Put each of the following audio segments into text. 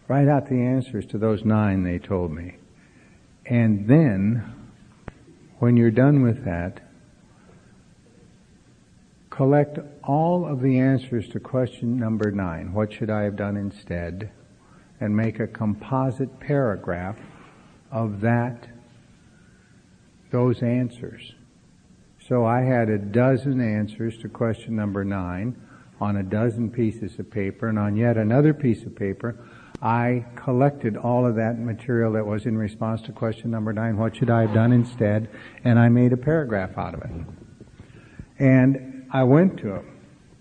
Write out the answers to those 9 they told me. And then, when you're done with that, collect all of the answers to question number 9, what should I have done instead, and make a composite paragraph of those answers. So I had a dozen answers to question number 9 on a dozen pieces of paper, and on yet another piece of paper, I collected all of that material that was in response to question number 9, what should I have done instead, and I made a paragraph out of it. And I went to him.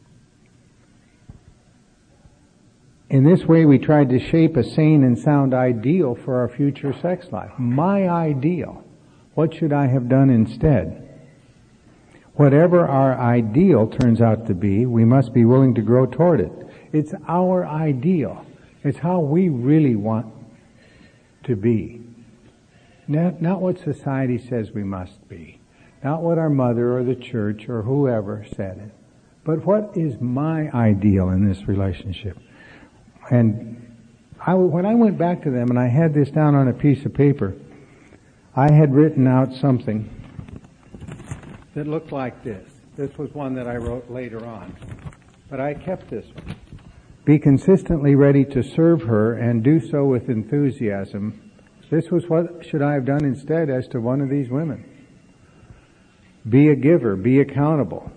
In this way, we tried to shape a sane and sound ideal for our future sex life. My ideal. What should I have done instead? Whatever our ideal turns out to be, we must be willing to grow toward it. It's our ideal. It's how we really want to be. Not what society says we must be. Not what our mother or the church or whoever said it. But what is my ideal in this relationship? And when I went back to them and I had this down on a piece of paper, I had written out something that looked like this. This was one that I wrote later on. But I kept this one. Be consistently ready to serve her and do so with enthusiasm. This was what should I have done instead as to one of these women. Be a giver. Be accountable.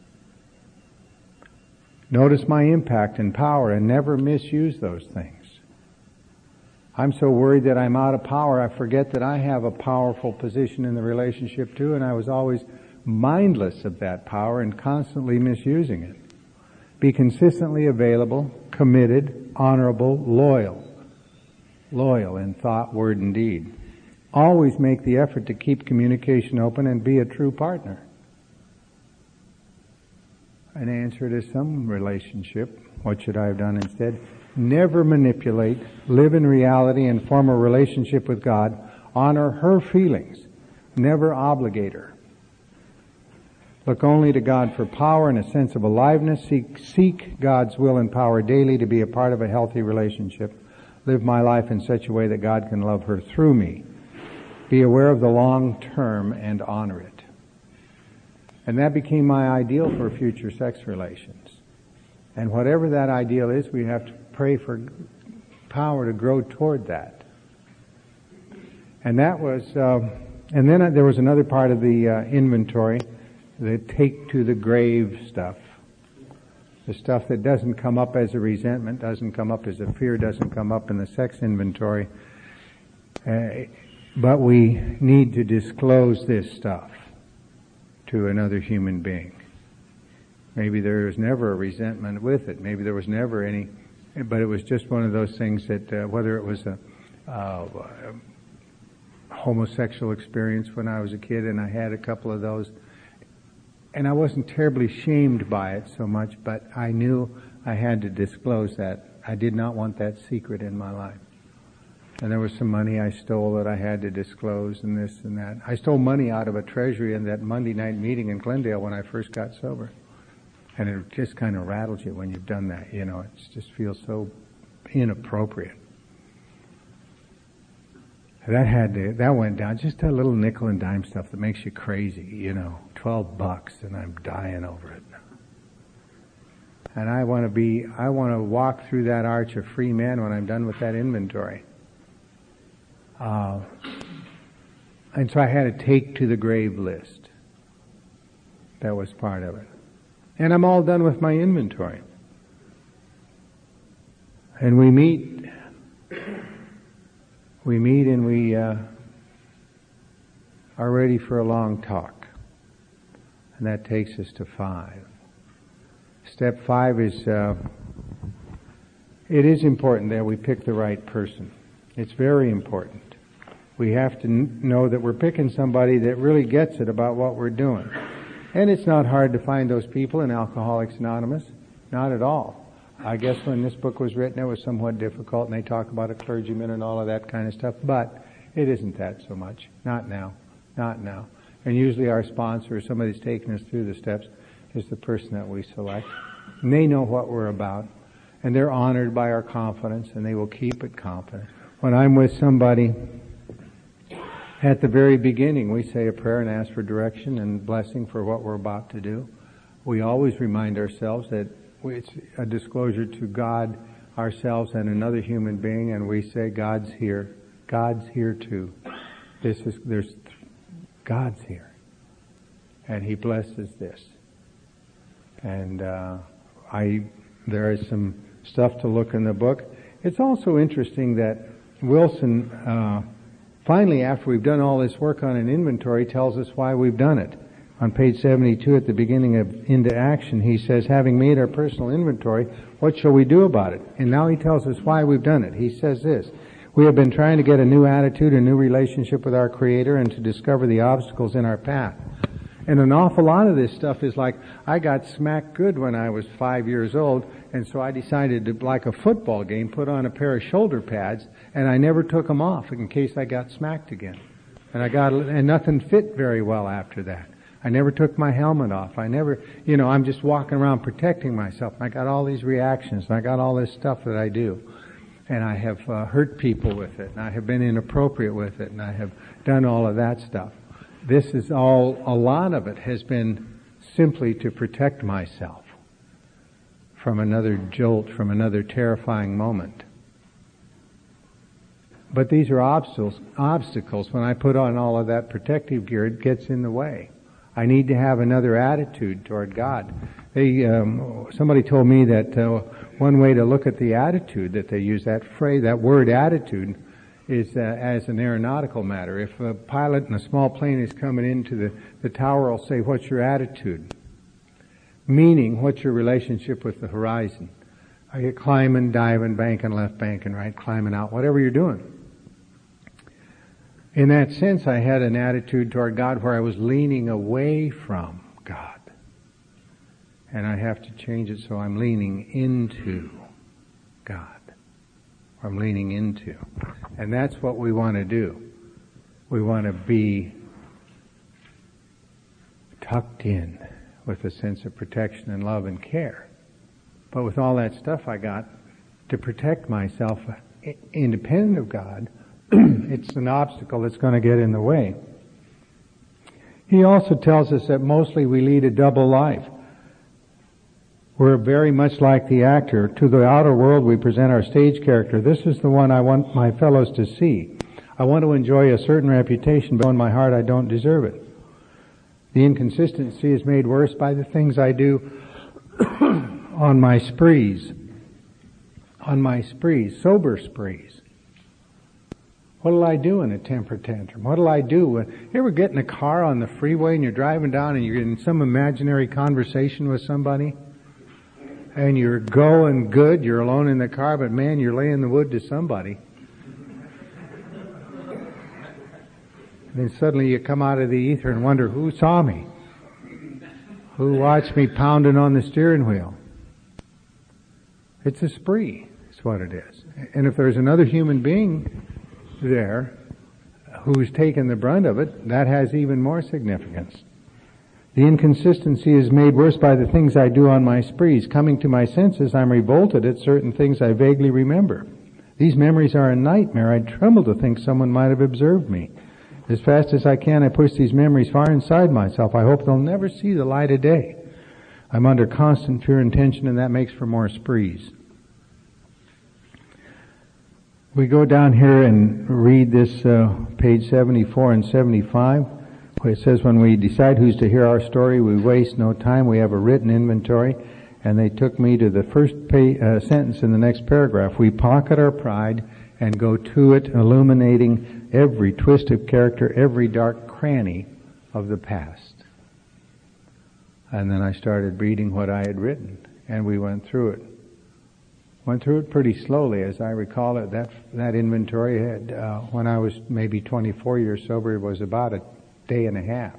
Notice my impact and power and never misuse those things. I'm so worried that I'm out of power, I forget that I have a powerful position in the relationship too, and I was always mindless of that power and constantly misusing it. Be consistently available, committed, honorable, loyal. Loyal in thought, word, and deed. Always make the effort to keep communication open and be a true partner. An answer to some relationship, what should I have done instead? Never manipulate, live in reality and form a relationship with God. Honor her feelings. Never obligate her. Look only to God for power and a sense of aliveness. Seek God's will and power daily to be a part of a healthy relationship. Live my life in such a way that God can love her through me. Be aware of the long term and honor it. And that became my ideal for future sex relations. And whatever that ideal is, we have to pray for power to grow toward that. And that was, and then there was another part of the inventory, the take to the grave stuff. The stuff that doesn't come up as a resentment, doesn't come up as a fear, doesn't come up in the sex inventory. But we need to disclose this stuff to another human being. Maybe there was never a resentment with it. Maybe there was never any, but it was just one of those things that whether it was a homosexual experience when I was a kid, and I had a couple of those, and I wasn't terribly shamed by it so much, but I knew I had to disclose that. I did not want that secret in my life. And there was some money I stole that I had to disclose, and this and that. I stole money out of a treasury in that Monday night meeting in Glendale when I first got sober. And it just kind of rattles you when you've done that, you know. It just feels so inappropriate. That went down. Just a little nickel and dime stuff that makes you crazy, you know. $12, and I'm dying over it. And I want to walk through that arch of free men when I'm done with that inventory. And so I had a take to the grave list. That was part of it. And I'm all done with my inventory. And we meet and we are ready for a long talk. And that takes us to 5. Step 5 is, it is important that we pick the right person. It's very important. We have to know that we're picking somebody that really gets it about what we're doing. And it's not hard to find those people in Alcoholics Anonymous. Not at all. I guess when this book was written, it was somewhat difficult, and they talk about a clergyman and all of that kind of stuff. But it isn't that so much. Not now. Not now. And usually our sponsor, or somebody that's taking us through the steps, is the person that we select. And they know what we're about. And they're honored by our confidence, and they will keep it confident. When I'm with somebody, at the very beginning, we say a prayer and ask for direction and blessing for what we're about to do. We always remind ourselves that it's a disclosure to God, ourselves, and another human being, and we say, God's here. God's here too. God's here. And He blesses this. And there is some stuff to look in the book. It's also interesting that Wilson, finally, after we've done all this work on an inventory, tells us why we've done it. On page 72 at the beginning of Into Action, he says, having made our personal inventory, what shall we do about it? And now he tells us why we've done it. He says this, we have been trying to get a new attitude, a new relationship with our Creator, and to discover the obstacles in our path. And an awful lot of this stuff is like, I got smacked good when I was 5 years old, and so I decided to, like a football game, put on a pair of shoulder pads, and I never took them off in case I got smacked again. And nothing fit very well after that. I never took my helmet off. I'm just walking around protecting myself. I got all these reactions, and I got all this stuff that I do. And I have hurt people with it, and I have been inappropriate with it, and I have done all of that stuff. This is all, a lot of it has been simply to protect myself from another jolt, from another terrifying moment. But these are obstacles. When I put on all of that protective gear, it gets in the way. I need to have another attitude toward God. Somebody told me that one way to look at the attitude that they use, that phrase, that word attitude, is as an aeronautical matter. If a pilot in a small plane is coming into the tower, will say, what's your attitude? Meaning, what's your relationship with the horizon? Are you climbing, diving, banking left, banking right, climbing out, whatever you're doing? In that sense, I had an attitude toward God where I was leaning away from God. And I have to change it so I'm leaning into God. I'm leaning into. And that's what we want to do. We want to be tucked in with a sense of protection and love and care. But with all that stuff I got to protect myself independent of God, it's an obstacle that's going to get in the way. He also tells us that mostly we lead a double life. We're very much like the actor. To the outer world we present our stage character. This is the one I want my fellows to see. I want to enjoy a certain reputation, but in my heart I don't deserve it. The inconsistency is made worse by the things I do on my sprees. Sober sprees. What'll I do in a temper tantrum? What'll I do? You ever get in a car on the freeway and you're driving down and you're in some imaginary conversation with somebody? And you're going good, you're alone in the car, but man, you're laying the wood to somebody. And then suddenly you come out of the ether and wonder, who saw me? Who watched me pounding on the steering wheel? It's a spree, is what it is. And if there's another human being there who's taken the brunt of it, that has even more significance. The inconsistency is made worse by the things I do on my sprees. Coming to my senses, I'm revolted at certain things I vaguely remember. These memories are a nightmare. I tremble to think someone might have observed me. As fast as I can, I push these memories far inside myself. I hope they'll never see the light of day. I'm under constant fear and tension, and that makes for more sprees. We go down here and read this page 74 and 75, where it says, when we decide who's to hear our story, we waste no time. We have a written inventory. And they took me to the first sentence in the next paragraph. We pocket our pride and go to it, illuminating every twist of character, every dark cranny of the past. And then I started reading what I had written, and we went through it. Went through it pretty slowly, as I recall it. That inventory had, when I was maybe 24 years sober, it was about a day and a half.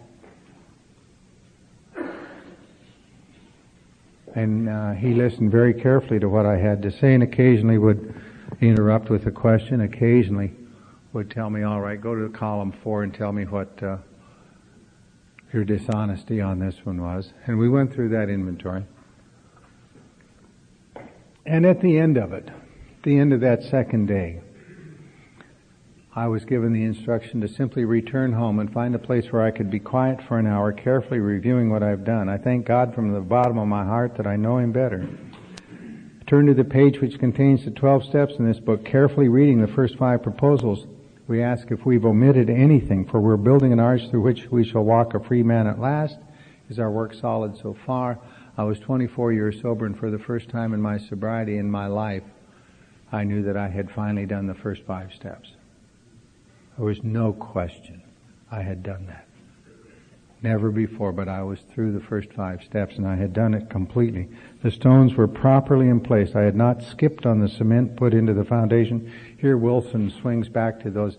And he listened very carefully to what I had to say, and occasionally would interrupt with a question, occasionally would tell me, all right, go to column 4 and tell me what your dishonesty on this one was. And we went through that inventory. And at the end of it, the end of that second day, I was given the instruction to simply return home and find a place where I could be quiet for an hour, carefully reviewing what I've done. I thank God from the bottom of my heart that I know Him better. Turn to the page which contains the 12 steps in this book, carefully reading the first 5 proposals. We ask if we've omitted anything, for we're building an arch through which we shall walk a free man at last. Is our work solid so far? I was 24 years sober, and for the first time in my sobriety in my life, I knew that I had finally done the first 5 steps. There was no question I had done that. Never before, but I was through the first 5 steps, and I had done it completely. The stones were properly in place. I had not skipped on the cement put into the foundation. Here Wilson swings back to those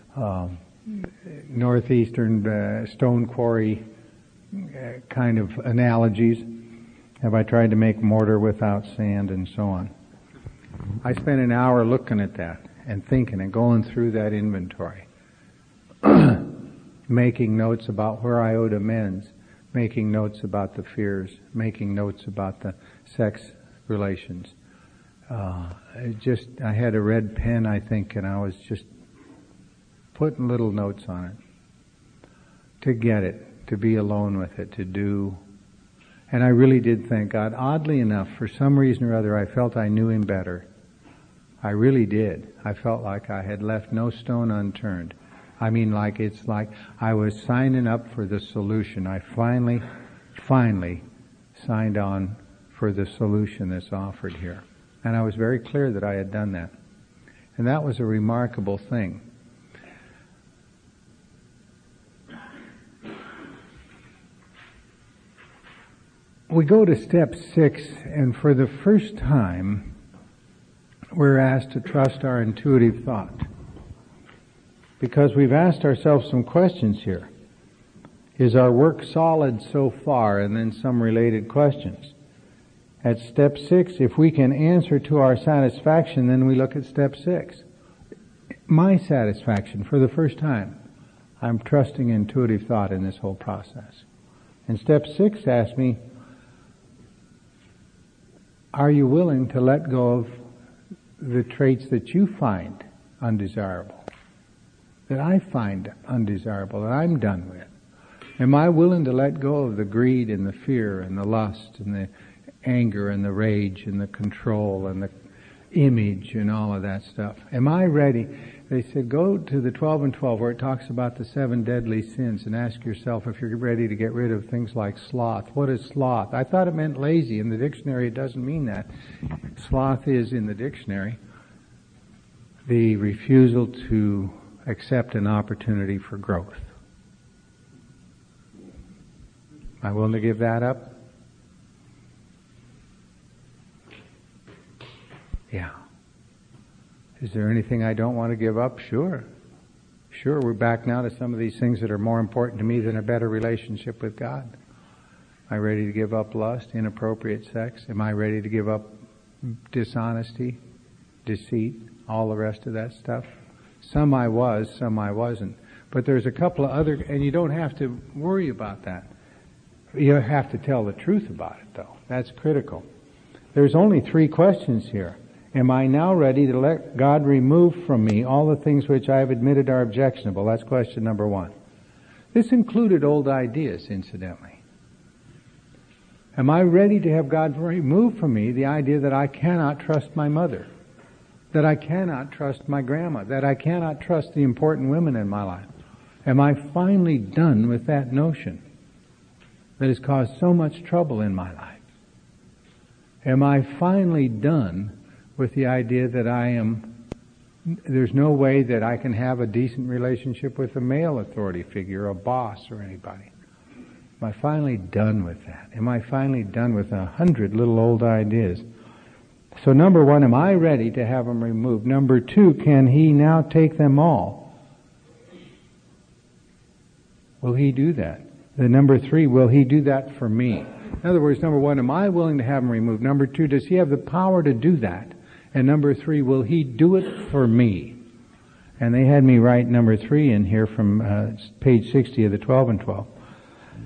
northeastern stone quarry kind of analogies. Have I tried to make mortar without sand and so on? I spent an hour looking at that and thinking and going through that inventory. Making notes about where I owed amends, making notes about the fears, making notes about the sex relations. I had a red pen, I think, and I was just putting little notes on it to get it, to be alone with it, to do. And I really did thank God. Oddly enough, for some reason or other, I felt I knew Him better. I really did. I felt like I had left no stone unturned. I mean, it's like I was signing up for the solution. I finally signed on for the solution that's offered here. And I was very clear that I had done that. And that was a remarkable thing. We go to step 6, and for the first time, we're asked to trust our intuitive thought. Because we've asked ourselves some questions here. Is our work solid so far? And then some related questions. At step 6, if we can answer to our satisfaction, then we look at step 6. My satisfaction, for the first time, I'm trusting intuitive thought in this whole process. And step 6 asks me, are you willing to let go of the traits that you find undesirable? That I find undesirable, that I'm done with? Am I willing to let go of the greed and the fear and the lust and the anger and the rage and the control and the image and all of that stuff? Am I ready? They said, go to the 12 and 12 where it talks about the 7 deadly sins and ask yourself if you're ready to get rid of things like sloth. What is sloth? I thought it meant lazy. In the dictionary it doesn't mean that. Sloth is, in the dictionary, the refusal to accept an opportunity for growth. Am I willing to give that up? Yeah. Is there anything I don't want to give up? Sure. Sure, we're back now to some of these things that are more important to me than a better relationship with God. Am I ready to give up lust, inappropriate sex? Am I ready to give up dishonesty, deceit, all the rest of that stuff? Some I was, some I wasn't. But there's a couple of other, and you don't have to worry about that. You have to tell the truth about it, though. That's critical. There's only 3 questions here. Am I now ready to let God remove from me all the things which I have admitted are objectionable? That's question number 1. This included old ideas, incidentally. Am I ready to have God remove from me the idea that I cannot trust my mother? That I cannot trust my grandma, that I cannot trust the important women in my life? Am I finally done with that notion that has caused so much trouble in my life? Am I finally done with the idea that there's no way that I can have a decent relationship with a male authority figure, a boss or anybody? Am I finally done with that? Am I finally done with 100 little old ideas? So number 1, am I ready to have them removed? Number 2, can He now take them all? Will He do that? Then number 3, will He do that for me? In other words, number 1, am I willing to have them removed? Number 2, does He have the power to do that? And number 3, will He do it for me? And they had me write number 3 in here from page 60 of the 12 and 12.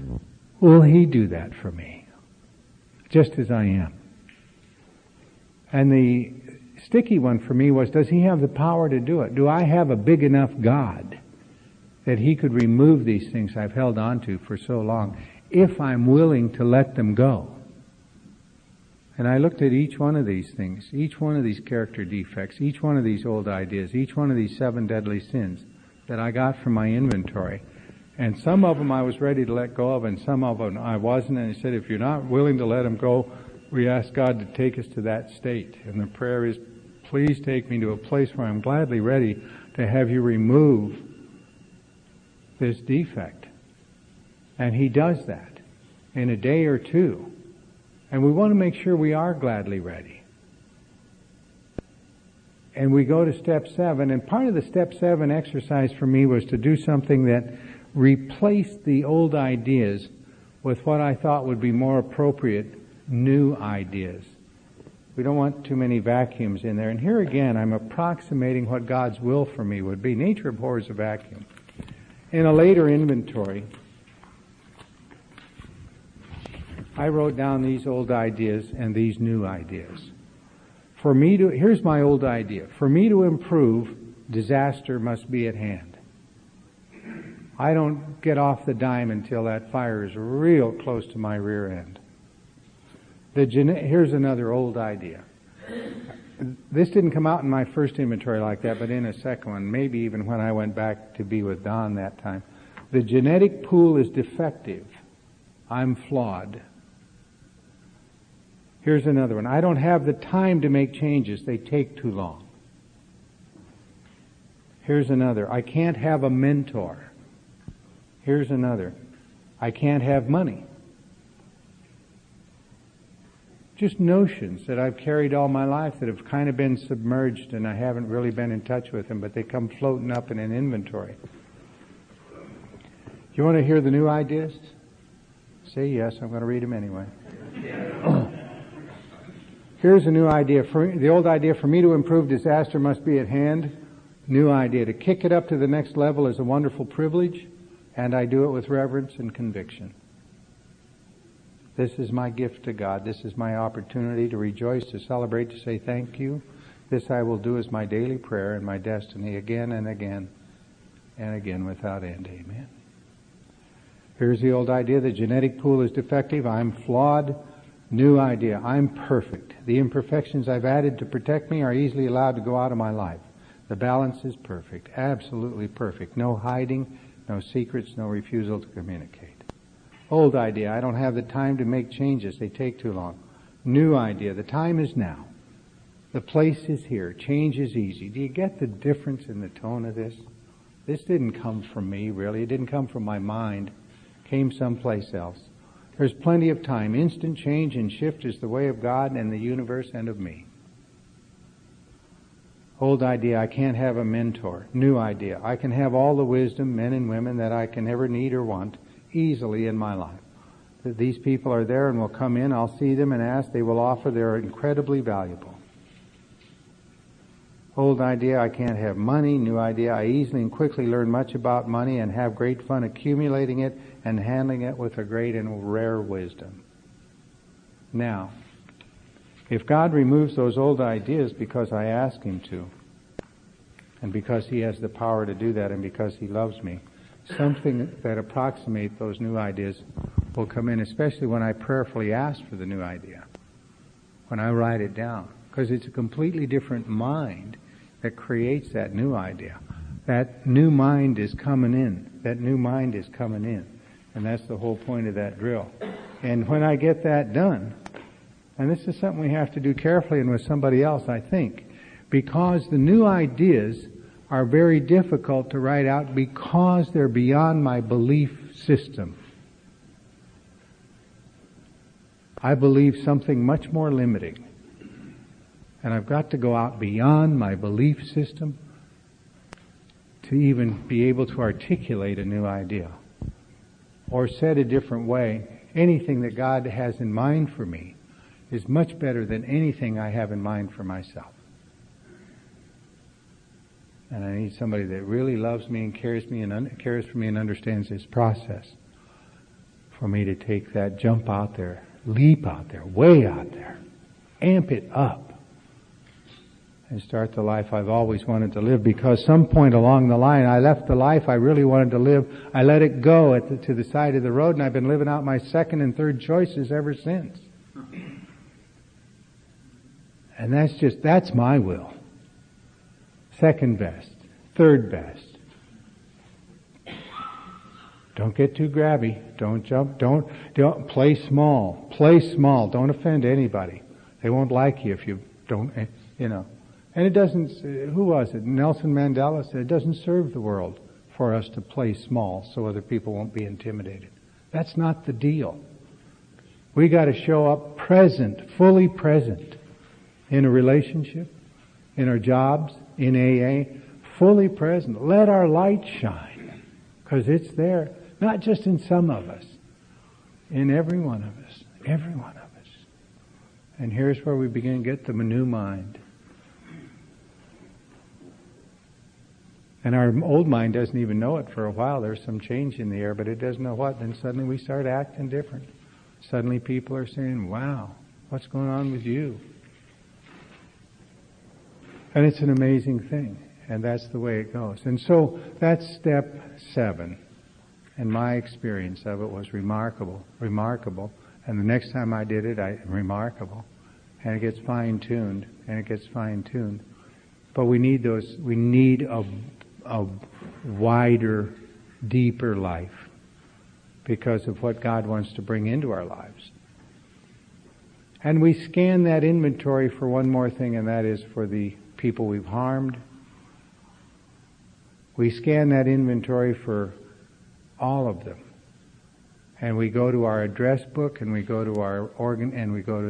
Will He do that for me? Just as I am. And the sticky one for me was, does he have the power to do it? Do I have a big enough God that he could remove these things I've held on to for so long if I'm willing to let them go? And I looked at each one of these things, each one of these character defects, each one of these old ideas, each one of these 7 deadly sins that I got from my inventory. And some of them I was ready to let go of, and some of them I wasn't. And he said, if you're not willing to let them go, we ask God to take us to that state. And the prayer is, please take me to a place where I'm gladly ready to have you remove this defect. And he does that in a day or two. And we want to make sure we are gladly ready. And we go to step 7, and part of the step 7 exercise for me was to do something that replaced the old ideas with what I thought would be more appropriate new ideas. We don't want too many vacuums in there. And here again, I'm approximating what God's will for me would be. Nature abhors a vacuum. In a later inventory, I wrote down these old ideas and these new ideas. Here's my old idea. For me to improve, disaster must be at hand. I don't get off the dime until that fire is real close to my rear end. Here's another old idea. This didn't come out in my first inventory like that, but in a second one, maybe even when I went back to be with Don that time. The genetic pool is defective. I'm flawed. Here's another one. I don't have the time to make changes. They take too long. Here's another. I can't have a mentor. Here's another. I can't have money. Just notions that I've carried all my life that have kind of been submerged and I haven't really been in touch with them, but they come floating up in an inventory. You want to hear the new ideas? Say yes, I'm going to read them anyway. Here's a new idea. The old idea, for me to improve, disaster must be at hand. New idea. To kick it up to the next level is a wonderful privilege, and I do it with reverence and conviction. This is my gift to God. This is my opportunity to rejoice, to celebrate, to say thank you. This I will do as my daily prayer and my destiny again and again and again without end. Amen. Here's the old idea. The genetic pool is defective. I'm flawed. New idea. I'm perfect. The imperfections I've added to protect me are easily allowed to go out of my life. The balance is perfect. Absolutely perfect. No hiding, no secrets, no refusal to communicate. Old idea. I don't have the time to make changes. They take too long. New idea. The time is now. The place is here. Change is easy. Do you get the difference in the tone of this? This didn't come from me, really. It didn't come from my mind. It came someplace else. There's plenty of time. Instant change and shift is the way of God and the universe and of me. Old idea, I can't have a mentor. New idea, I can have all the wisdom, men and women, that I can ever need or want easily in my life. That these people are there and will come in, I'll see them and ask, they will offer, they're incredibly valuable. Old idea, I can't have money. New idea, I easily and quickly learn much about money and have great fun accumulating it and handling it with a great and rare wisdom. Now, if God removes those old ideas because I ask Him to, and because He has the power to do that, and because He loves me, something that approximates those new ideas will come in, especially when I prayerfully ask for the new idea, when I write it down, because it's a completely different mind that creates that new idea. That new mind is coming in. That new mind is coming in. And that's the whole point of that drill. And when I get that done, and this is something we have to do carefully and with somebody else, I think, because the new ideas are very difficult to write out because they're beyond my belief system. I believe something much more limiting. And I've got to go out beyond my belief system to even be able to articulate a new idea. Or said a different way, anything that God has in mind for me is much better than anything I have in mind for myself. And I need somebody that really loves me and cares for me and understands this process for me to take that jump out there, leap out there, way out there, amp it up, and start the life I've always wanted to live, because some point along the line I left the life I really wanted to live. I let it go to the side of the road, and I've been living out my second and third choices ever since. And that's my will. Second best. Third best. Don't get too grabby. Don't jump. Don't play small. Play small. Don't offend anybody. They won't like you if you don't, And it doesn't, who was it? Nelson Mandela said, it doesn't serve the world for us to play small so other people won't be intimidated. That's not the deal. We got to show up present, fully present, in a relationship, in our jobs, in AA, fully present. Let our light shine, because it's there, not just in some of us, in every one of us, every one of us. And here's where we begin to get the new mind. And our old mind doesn't even know it for a while. There's some change in the air, but it doesn't know what. Then suddenly we start acting different. Suddenly people are saying, wow, what's going on with you? And it's an amazing thing. And that's the way it goes. And so that's step 7. And my experience of it was remarkable. And the next time I did it, remarkable. And it gets fine-tuned. But we need a wider, deeper life because of what God wants to bring into our lives. And we scan that inventory for one more thing, and that is for the people we've harmed. We scan that inventory for all of them. And we go to our address book, and we go to our organ, and we go to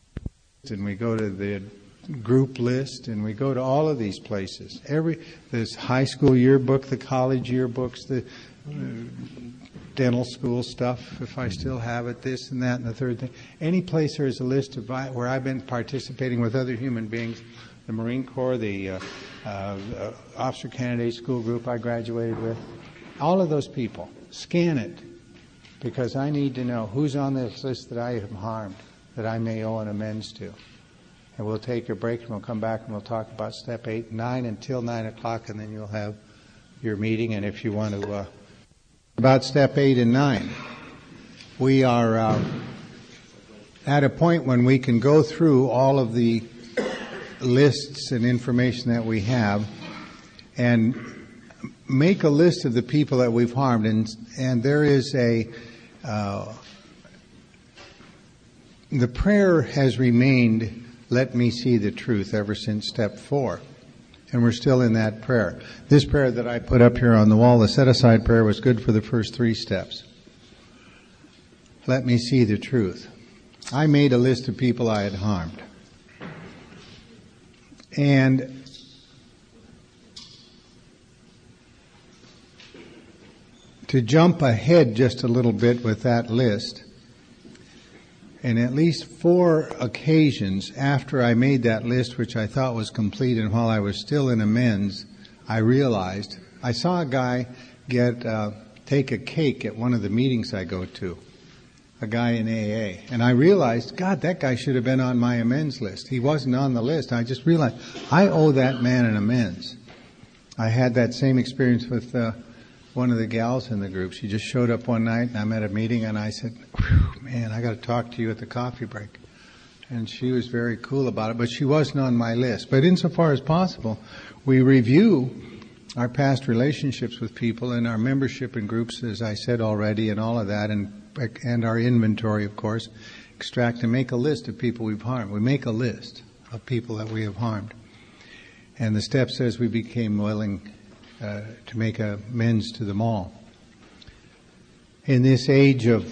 the group list, and we go to all of these places. This high school yearbook, the college yearbooks, the dental school stuff, if I still have it, this and that and the third thing. Any place there is a list of where I've been participating with other human beings, the Marine Corps, the Officer Candidate School group I graduated with, all of those people. Scan it, because I need to know who's on this list that I have harmed, that I may owe an amends to. And we'll take a break, and we'll come back and we'll talk about step 8 and 9 until 9 o'clock, and then you'll have your meeting. And if you want to, about step 8 and 9, we are at a point when we can go through all of the lists and information that we have and make a list of the people that we've harmed. And there is the prayer has remained, let me see the truth, ever since step 4. And we're still in that prayer. This prayer that I put up here on the wall, the set-aside prayer, was good for the first 3 steps. Let me see the truth. I made a list of people I had harmed. And to jump ahead just a little bit with that list, and at least 4 occasions after I made that list, which I thought was complete, and while I was still in amends, I realized I saw a guy take a cake at one of the meetings I go to, a guy in AA, and I realized, God, that guy should have been on my amends list. He wasn't on the list. I just realized I owe that man an amends. I had that same experience with one of the gals in the group. She just showed up one night, and I'm at a meeting, and I said, man, I got to talk to you at the coffee break. And she was very cool about it, but she wasn't on my list. But insofar as possible, we review our past relationships with people and our membership in groups, as I said already, and all of that, and our inventory, of course, extract and make a list of people we've harmed. We make a list of people that we have harmed. And the step says we became willing to make amends to them all. In this age of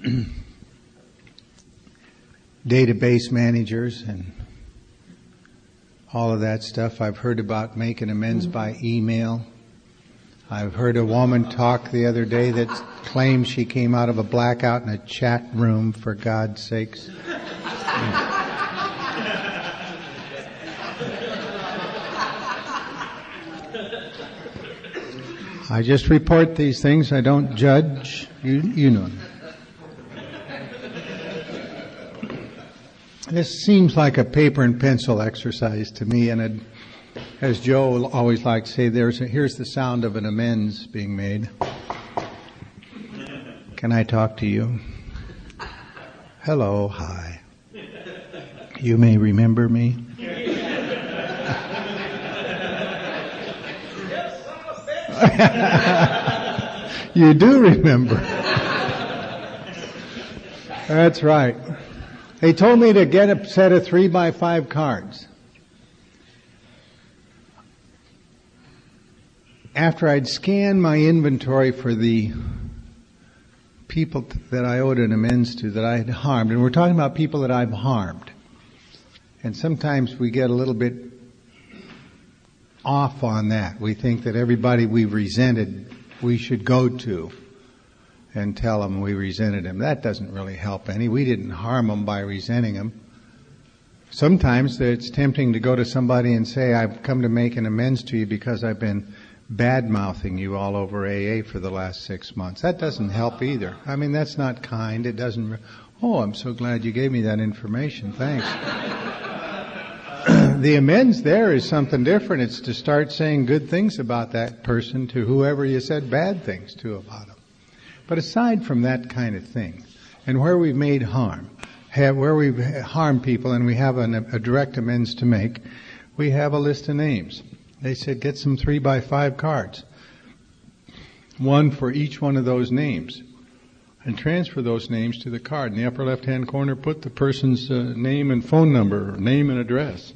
database managers and all of that stuff, I've heard about making amends by email. I've heard a woman talk the other day that claimed she came out of a blackout in a chat room, for God's sakes. I just report these things. I don't judge. You know. This seems like a paper and pencil exercise to me, and as Joe always likes to say, here's the sound of an amends being made. Can I talk to you? Hello, hi. You may remember me. You do remember. That's right. They told me to get a set of 3x5 cards. After I'd scanned my inventory for the people that I owed an amends to, that I had harmed, and we're talking about people that I've harmed. And sometimes we get a little bit off on that. We think that everybody we've resented, we should go to and tell them we resented them. That doesn't really help any. We didn't harm them by resenting them. Sometimes it's tempting to go to somebody and say, I've come to make an amends to you because I've been bad-mouthing you all over AA for the last 6 months. That doesn't help either. I mean, that's not kind. It doesn't, I'm so glad you gave me that information. Thanks. The amends there is something different. It's to start saying good things about that person to whoever you said bad things to about them. But aside from that kind of thing, and where we've made harm, where we've harmed people and we have a direct amends to make, we have a list of names. They said, get some 3x5 cards. One for each one of those names. And transfer those names to the card. In the upper left-hand corner, put the person's name and phone number, or name and address.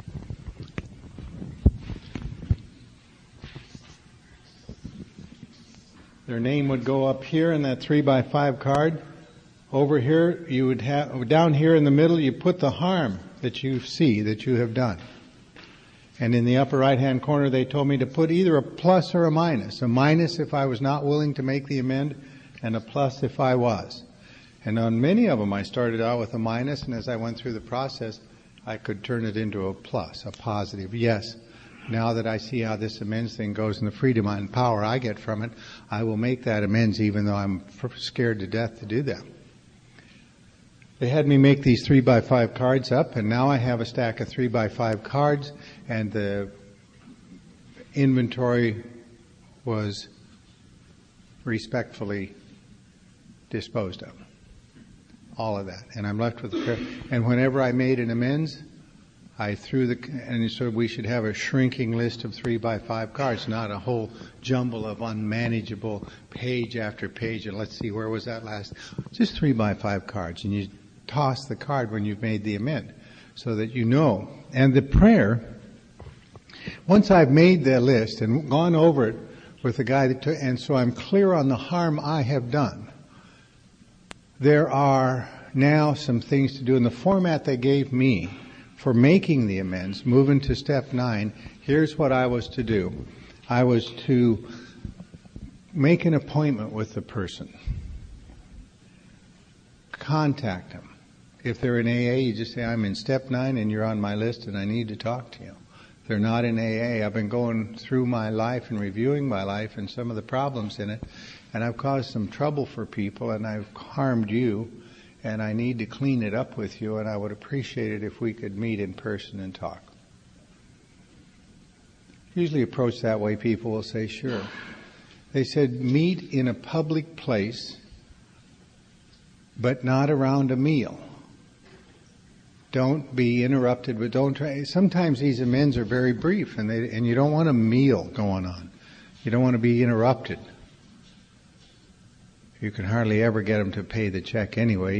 Their name would go up here in that 3x5 card. Over here, you would have, down here in the middle, you put the harm that you see, that you have done. And in the upper right-hand corner, they told me to put either a plus or a minus. A minus if I was not willing to make the amend, and a plus if I was. And on many of them, I started out with a minus, and as I went through the process, I could turn it into a plus, a positive. Yes, now that I see how this amends thing goes and the freedom and power I get from it, I will make that amends even though I'm scared to death to do that. They had me make these 3x5 cards up, and now I have a stack of 3x5 cards, and the inventory was respectfully disposed of. All of that. And I'm left with and whenever I made an amends, I threw and so we should have a shrinking list of 3x5 cards, not a whole jumble of unmanageable page after page. And let's see, where was that last? Just 3x5 cards. And you toss the card when you've made the amend so that you know. And the prayer, once I've made the list and gone over it with the guy that took, and so I'm clear on the harm I have done, there are now some things to do in the format they gave me for making the amends. Moving to step 9, here's what I was to do. I was to make an appointment with the person. Contact them. If they're in AA, you just say, I'm in step 9 and you're on my list and I need to talk to you. If they're not in AA, I've been going through my life and reviewing my life and some of the problems in it, and I've caused some trouble for people and I've harmed you, and I need to clean it up with you, and I would appreciate it if we could meet in person and talk. Usually approached that way, people will say, sure. They said, meet in a public place, but not around a meal. Don't be interrupted, but don't try. Sometimes these amends are very brief, and you don't want a meal going on. You don't want to be interrupted. You can hardly ever get them to pay the check anyway.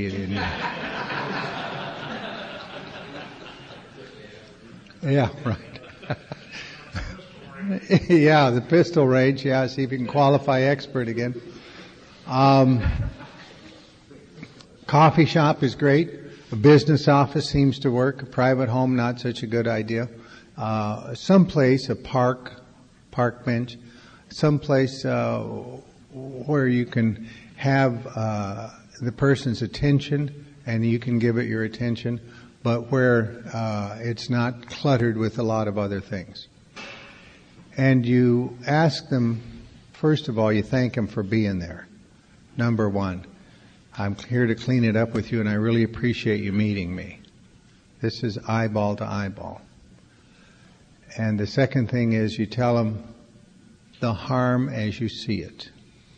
Yeah, right. Yeah, the pistol range. Yeah, see if you can qualify expert again. Coffee shop is great. A business office seems to work. A private home, not such a good idea. Someplace, a park bench, someplace where you can have the person's attention and you can give it your attention, but where it's not cluttered with a lot of other things. And you ask them, first of all, you thank them for being there. Number 1, I'm here to clean it up with you and I really appreciate you meeting me. This is eyeball to eyeball. And the second thing is you tell them the harm as you see it.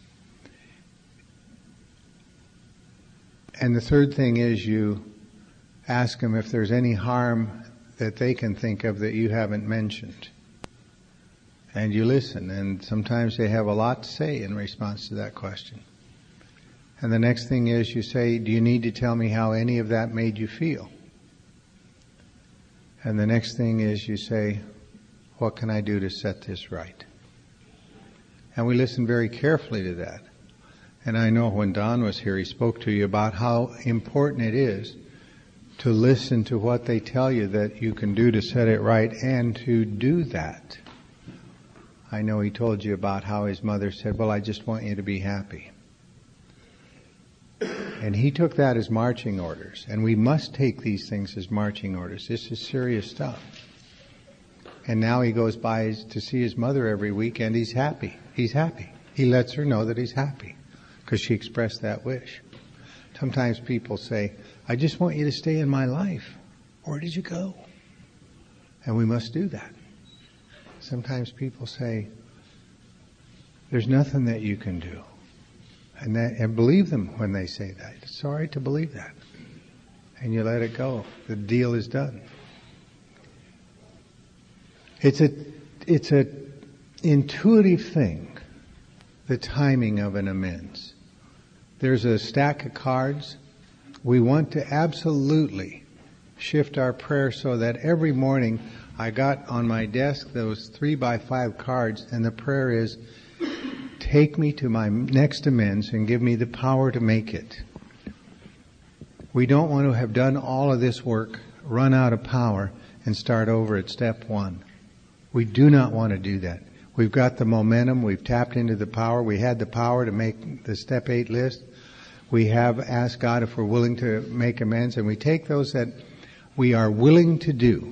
And the third thing is you ask them if there's any harm that they can think of that you haven't mentioned. And you listen, and sometimes they have a lot to say in response to that question. And the next thing is you say, do you need to tell me how any of that made you feel? And the next thing is you say, what can I do to set this right? And we listen very carefully to that. And I know when Don was here, he spoke to you about how important it is to listen to what they tell you that you can do to set it right and to do that. I know he told you about how his mother said, well, I just want you to be happy. And he took that as marching orders. And we must take these things as marching orders. This is serious stuff. And now he goes by to see his mother every week and he's happy. He's happy. He lets her know that he's happy because she expressed that wish. Sometimes people say, I just want you to stay in my life. Where did you go? And we must do that. Sometimes people say, there's nothing that you can do. And believe them when they say that. It's all right to believe that. And you let it go. The deal is done. It's a intuitive thing, the timing of an amends. There's a stack of cards. We want to absolutely shift our prayer so that every morning I got on my desk those 3x5 cards, and the prayer is, take me to my next amends and give me the power to make it. We don't want to have done all of this work, run out of power, and start over at step one. We do not want to do that. We've got the momentum. We've tapped into the power. We had the power to make the step 8 list. We have asked God if we're willing to make amends, and we take those that we are willing to do,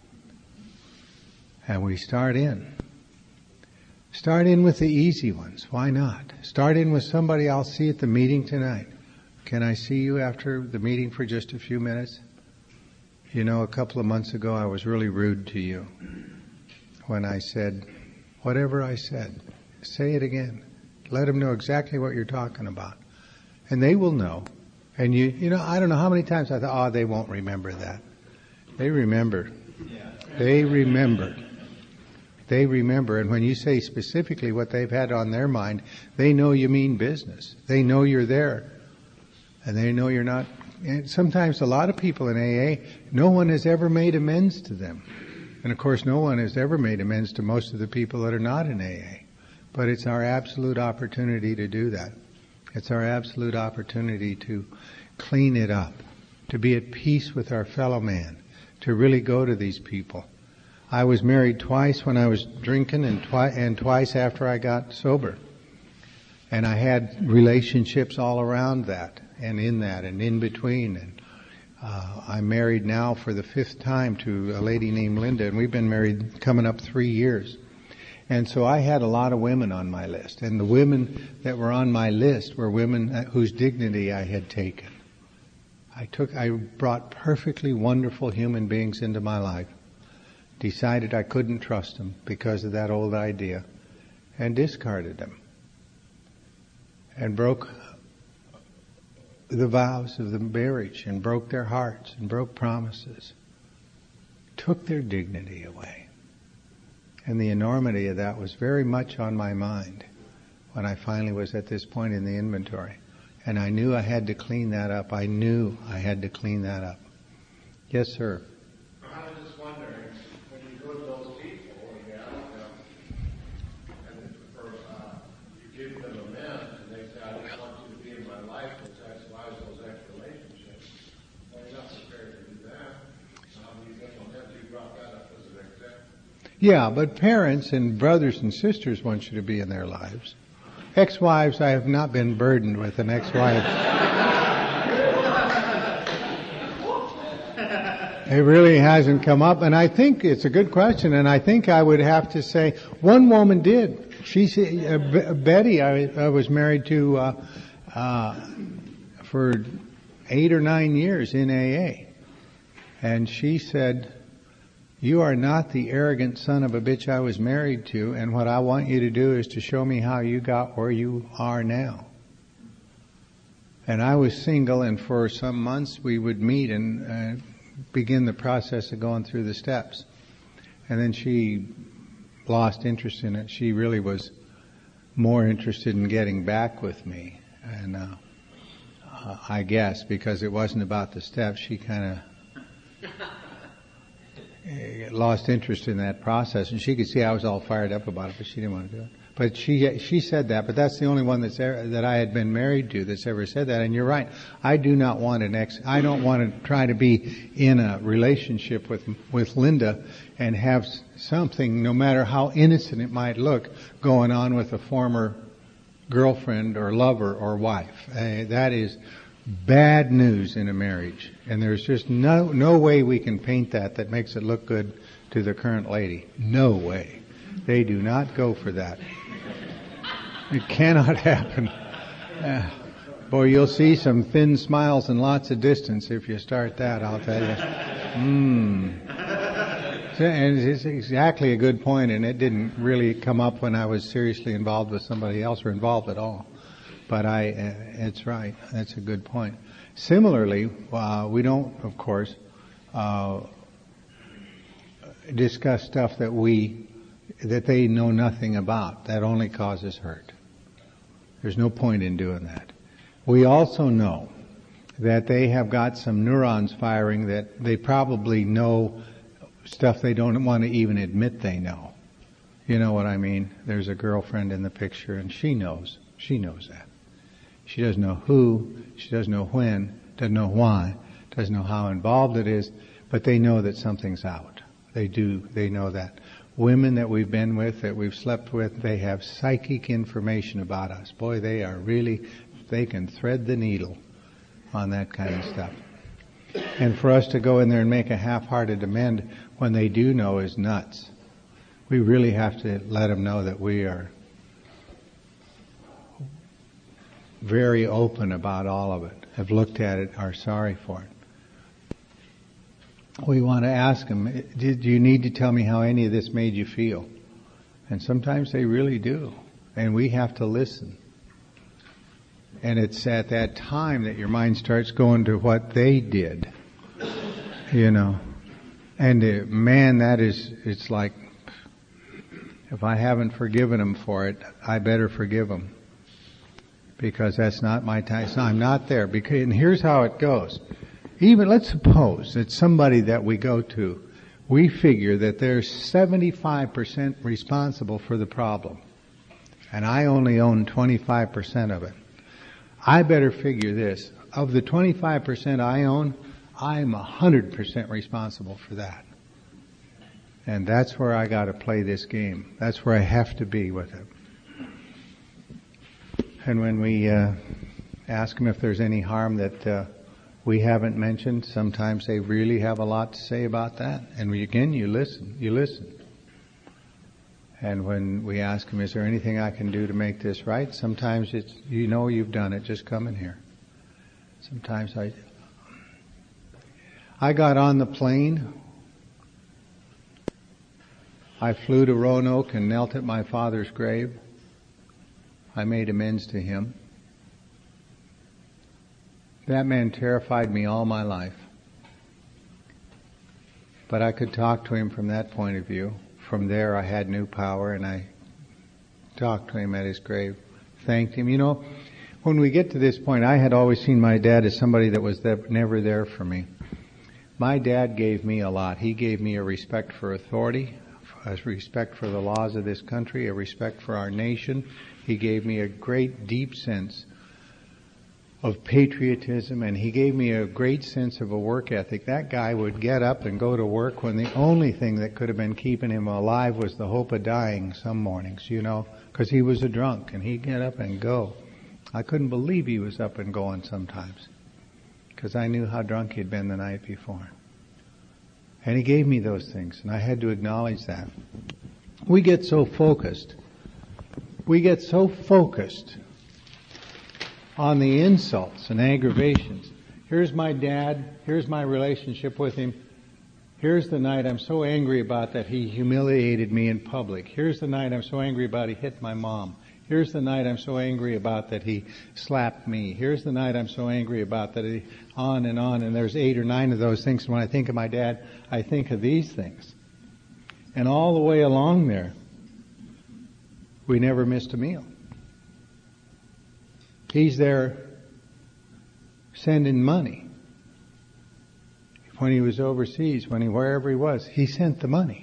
and we start in. Start in with the easy ones. Why not? Start in with somebody I'll see at the meeting tonight. Can I see you after the meeting for just a few minutes? You know, a couple of months ago I was really rude to you when I said, whatever I said, say it again. Let them know exactly what you're talking about. And they will know. And you know, I don't know how many times I thought, they won't remember that. They remember. They remember. They remember, and when you say specifically what they've had on their mind, they know you mean business. They know you're there. And they know you're not. And sometimes a lot of people in AA, no one has ever made amends to them. And of course no one has ever made amends to most of the people that are not in AA. But it's our absolute opportunity to do that. It's our absolute opportunity to clean it up, to be at peace with our fellow man, to really go to these people. I was married twice when I was drinking and twice after I got sober. And I had relationships all around that and in that and in between. And I'm married now for the 5th time to a lady named Linda, and we've been married coming up 3 years. And so I had a lot of women on my list. And the women that were on my list were women whose dignity I had taken. I brought perfectly wonderful human beings into my life. Decided I couldn't trust them because of that old idea, and discarded them, and broke the vows of the marriage, and broke their hearts, and broke promises, took their dignity away. And the enormity of that was very much on my mind when I finally was at this point in the inventory. And I knew I had to clean that up. I knew I had to clean that up. Yes, sir. Yeah, but parents and brothers and sisters want you to be in their lives. Ex-wives, I have not been burdened with an ex-wife. It really hasn't come up, and I think it's a good question, and I think I would have to say, one woman did. Betty, I was married to for 8 or 9 years in AA. And she said, "You are not the arrogant son of a bitch I was married to, and what I want you to do is to show me how you got where you are now." And I was single, and for some months we would meet and begin the process of going through the steps. And then she lost interest in it. She really was more interested in getting back with me. And I guess because it wasn't about the steps, she kind of lost interest in that process. And she could see I was all fired up about it, but she didn't want to do it. But she said that, but that's the only one that I had been married to that's ever said that. And you're right. I do not want I don't want to try to be in a relationship with Linda and have something, no matter how innocent it might look, going on with a former girlfriend or lover or wife. That is bad news in a marriage. And there's just no way we can paint that makes it look good to the current lady. No way. They do not go for that. It cannot happen. Boy, you'll see some thin smiles and lots of distance if you start that, I'll tell you. And it's exactly a good point, and it didn't really come up when I was seriously involved with somebody else or involved at all. But it's right. That's a good point. Similarly, we don't, of course, discuss stuff that they know nothing about. That only causes hurt. There's no point in doing that. We also know that they have got some neurons firing that they probably know stuff they don't want to even admit they know. You know what I mean? There's a girlfriend in the picture, and she knows. She knows that. She doesn't know who, she doesn't know when, doesn't know why, doesn't know how involved it is, but they know that something's out. They know that. Women that we've been with, that we've slept with, they have psychic information about us. Boy, they can thread the needle on that kind of stuff. And for us to go in there and make a half-hearted amend when they do know is nuts. We really have to let them know that we are very open about all of it, have looked at it, are sorry for it. We want to ask them, do you need to tell me how any of this made you feel? And sometimes they really do. And we have to listen. And it's at that time that your mind starts going to what they did. You know. And man, it's like, if I haven't forgiven them for it, I better forgive them. Because that's not my time. I'm not there. And here's how it goes. Even let's suppose that somebody that we go to, we figure that they're 75% responsible for the problem. And I only own 25% of it. I better figure this. Of the 25% I own, I'm 100% responsible for that. And that's where I got to play this game. That's where I have to be with it. And when we ask them if there's any harm that we haven't mentioned, sometimes they really have a lot to say about that. And you listen. And when we ask them, is there anything I can do to make this right? Sometimes it's, you've done it, just come in here. Sometimes I got on the plane. I flew to Roanoke and knelt at my father's grave. I made amends to him. That man terrified me all my life. But I could talk to him from that point of view. From there I had new power, and I talked to him at his grave, thanked him. When we get to this point, I had always seen my dad as somebody that was never there for me. My dad gave me a lot. He gave me a respect for authority, a respect for the laws of this country, a respect for our nation. He gave me a great, deep sense of patriotism, and he gave me a great sense of a work ethic. That guy would get up and go to work when the only thing that could have been keeping him alive was the hope of dying some mornings, because he was a drunk, and he'd get up and go. I couldn't believe he was up and going sometimes, because I knew how drunk he'd been the night before. And he gave me those things, and I had to acknowledge that. We get so focused on the insults and aggravations. Here's my dad, here's my relationship with him, Here's the night I'm so angry about that he humiliated me in public. Here's the night I'm so angry about he hit my mom. Here's the night I'm so angry about that he slapped me. Here's the night I'm so angry about that he, on, and there's 8 or 9 of those things. When I think of my dad, I think of these things. And all the way along there, we never missed a meal. He's there sending money. When he was overseas, wherever he was, he sent the money.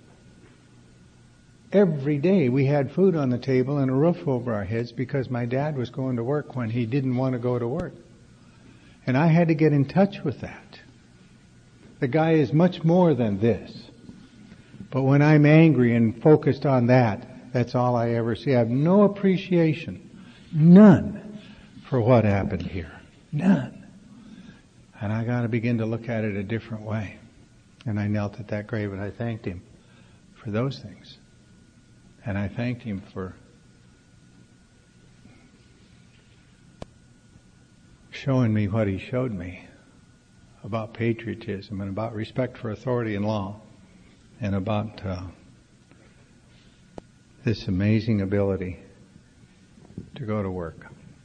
Every day we had food on the table and a roof over our heads because my dad was going to work when he didn't want to go to work. And I had to get in touch with that. The guy is much more than this. But when I'm angry and focused on that, that's all I ever see. I have no appreciation, none, for what happened here. None. And I got to begin to look at it a different way. And I knelt at that grave and I thanked him for those things. And I thanked him for showing me what he showed me about patriotism and about respect for authority and law and about this amazing ability to go to work.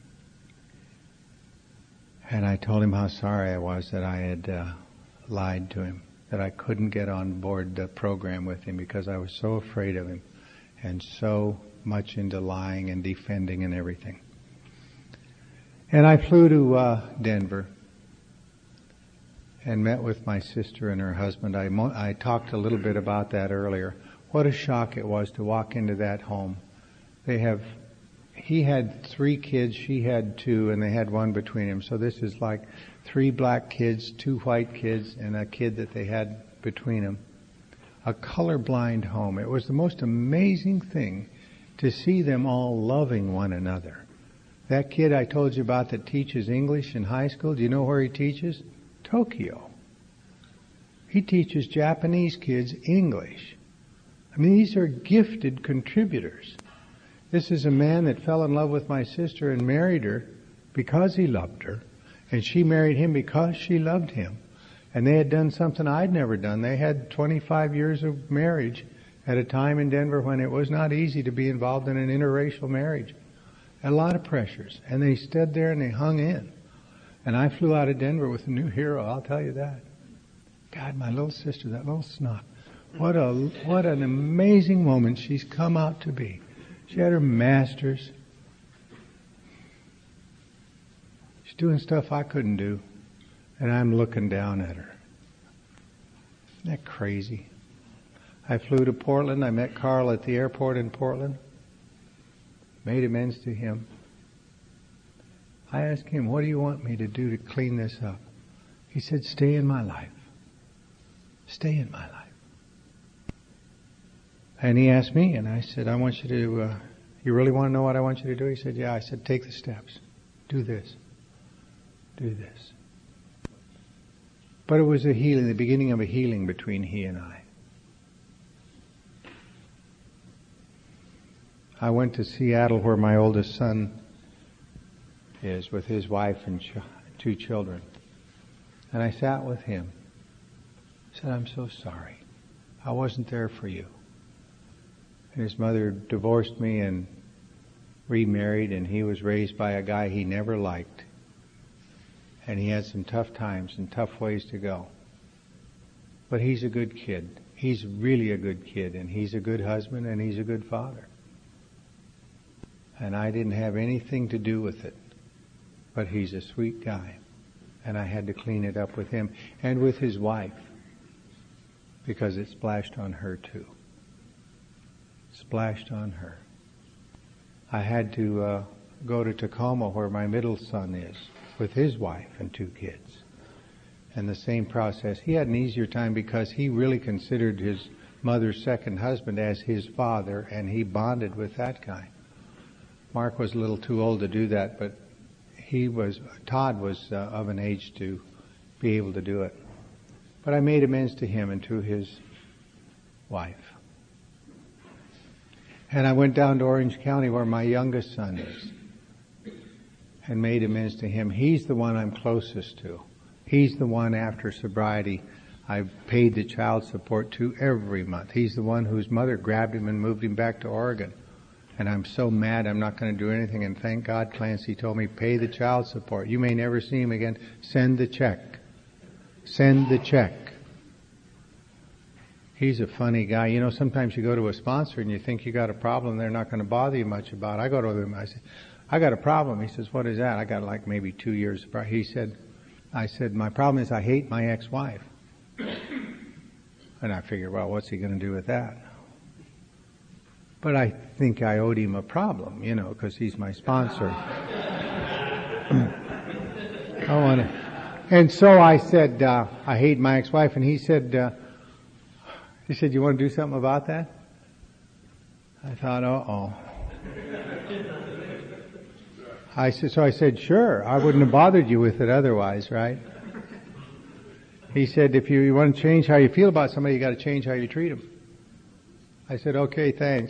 And I told him how sorry I was that I had lied to him, that I couldn't get on board the program with him because I was so afraid of him and so much into lying and defending and everything. And I flew to Denver and met with my sister and her husband. I talked a little bit about that earlier. What a shock it was to walk into that home. He had 3 kids, she had 2, and they had 1 between them. So this is like 3 black kids, 2 white kids, and a kid that they had between them. A colorblind home. It was the most amazing thing to see them all loving one another. That kid I told you about that teaches English in high school, do you know where he teaches? Tokyo. He teaches Japanese kids English. I mean, these are gifted contributors. This is a man that fell in love with my sister and married her because he loved her, and she married him because she loved him. And they had done something I'd never done. They had 25 years of marriage at a time in Denver when it was not easy to be involved in an interracial marriage. A lot of pressures. And they stood there and they hung in. And I flew out of Denver with a new hero, I'll tell you that. God, my little sister, that little snot. What an amazing woman she's come out to be. She had her master's. She's doing stuff I couldn't do. And I'm looking down at her. Isn't that crazy? I flew to Portland. I met Carl at the airport in Portland. Made amends to him. I asked him, what do you want me to do to clean this up? He said, stay in my life. Stay in my life. And he asked me, and I said, I want you to, you really want to know what I want you to do? He said, yeah. I said, take the steps. Do this. Do this. But it was a healing, the beginning of a healing between he and I. I went to Seattle where my oldest son is with his wife and 2 children. And I sat with him. I said, I'm so sorry. I wasn't there for you. And his mother divorced me and remarried, and he was raised by a guy he never liked. And he had some tough times and tough ways to go. But he's a good kid. He's really a good kid, and he's a good husband, and he's a good father. And I didn't have anything to do with it. But he's a sweet guy. And I had to clean it up with him and with his wife. Because it splashed on her too. Splashed on her. I had to go to Tacoma where my middle son is with his wife and 2 kids. And the same process. He had an easier time because he really considered his mother's second husband as his father, and he bonded with that guy. Mark was a little too old to do that, but Todd was of an age to be able to do it. But I made amends to him and to his wife. And I went down to Orange County where my youngest son is and made amends to him. He's the one I'm closest to. He's the one after sobriety I paid the child support to every month. He's the one whose mother grabbed him and moved him back to Oregon. And I'm so mad I'm not going to do anything. And thank God Clancy told me, pay the child support. You may never see him again. Send the check. Send the check. He's a funny guy. You know, sometimes you go to a sponsor and you think you got a problem they're not going to bother you much about. I go to him, I say, I got a problem. He says, what is that? I got like maybe 2 years. I said, my problem is I hate my ex-wife. And I figured, well, what's he going to do with that? But I think I owed him a problem, you know, because he's my sponsor. And so I said, I hate my ex-wife. And he said, you want to do something about that? I thought, uh-oh. I said, sure. I wouldn't have bothered you with it otherwise, right? He said, if you want to change how you feel about somebody, you got to change how you treat them. I said, okay, thanks.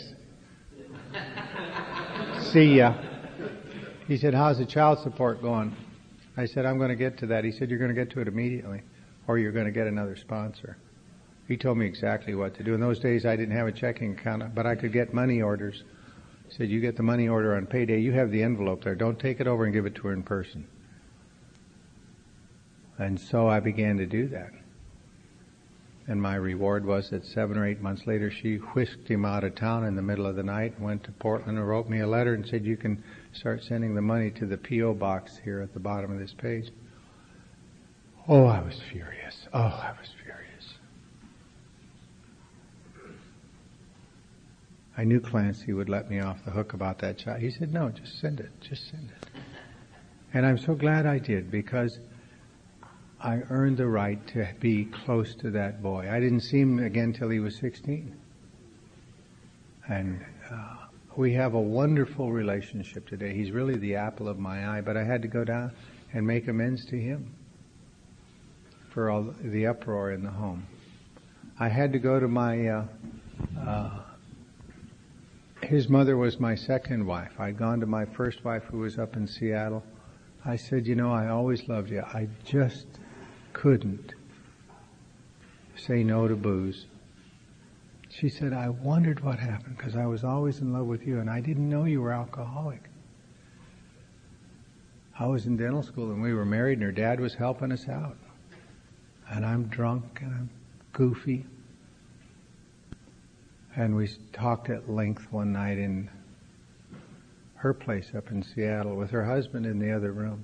See ya. He said, how's the child support going? I said, I'm going to get to that. He said, you're going to get to it immediately, or you're going to get another sponsor. He told me exactly what to do. In those days, I didn't have a checking account, but I could get money orders. He said, you get the money order on payday. You have the envelope there. Don't take it over and give it to her in person. And so I began to do that. And my reward was that 7 or 8 months later, she whisked him out of town in the middle of the night, went to Portland and wrote me a letter and said, you can start sending the money to the P.O. box here at the bottom of this page. Oh, I was furious. I knew Clancy would let me off the hook about that child. He said, no, just send it. And I'm so glad I did, because I earned the right to be close to that boy. I didn't see him again till he was 16. And we have a wonderful relationship today. He's really the apple of my eye, but I had to go down and make amends to him for all the uproar in the home. I had to go to my... his mother was my second wife. I'd gone to my first wife, who was up in Seattle. I said, I always loved you. I just couldn't say no to booze. She said, I wondered what happened, because I was always in love with you, and I didn't know you were alcoholic. I was in dental school, and we were married, and her dad was helping us out. And I'm drunk, and I'm goofy. And we talked at length one night in her place up in Seattle with her husband in the other room.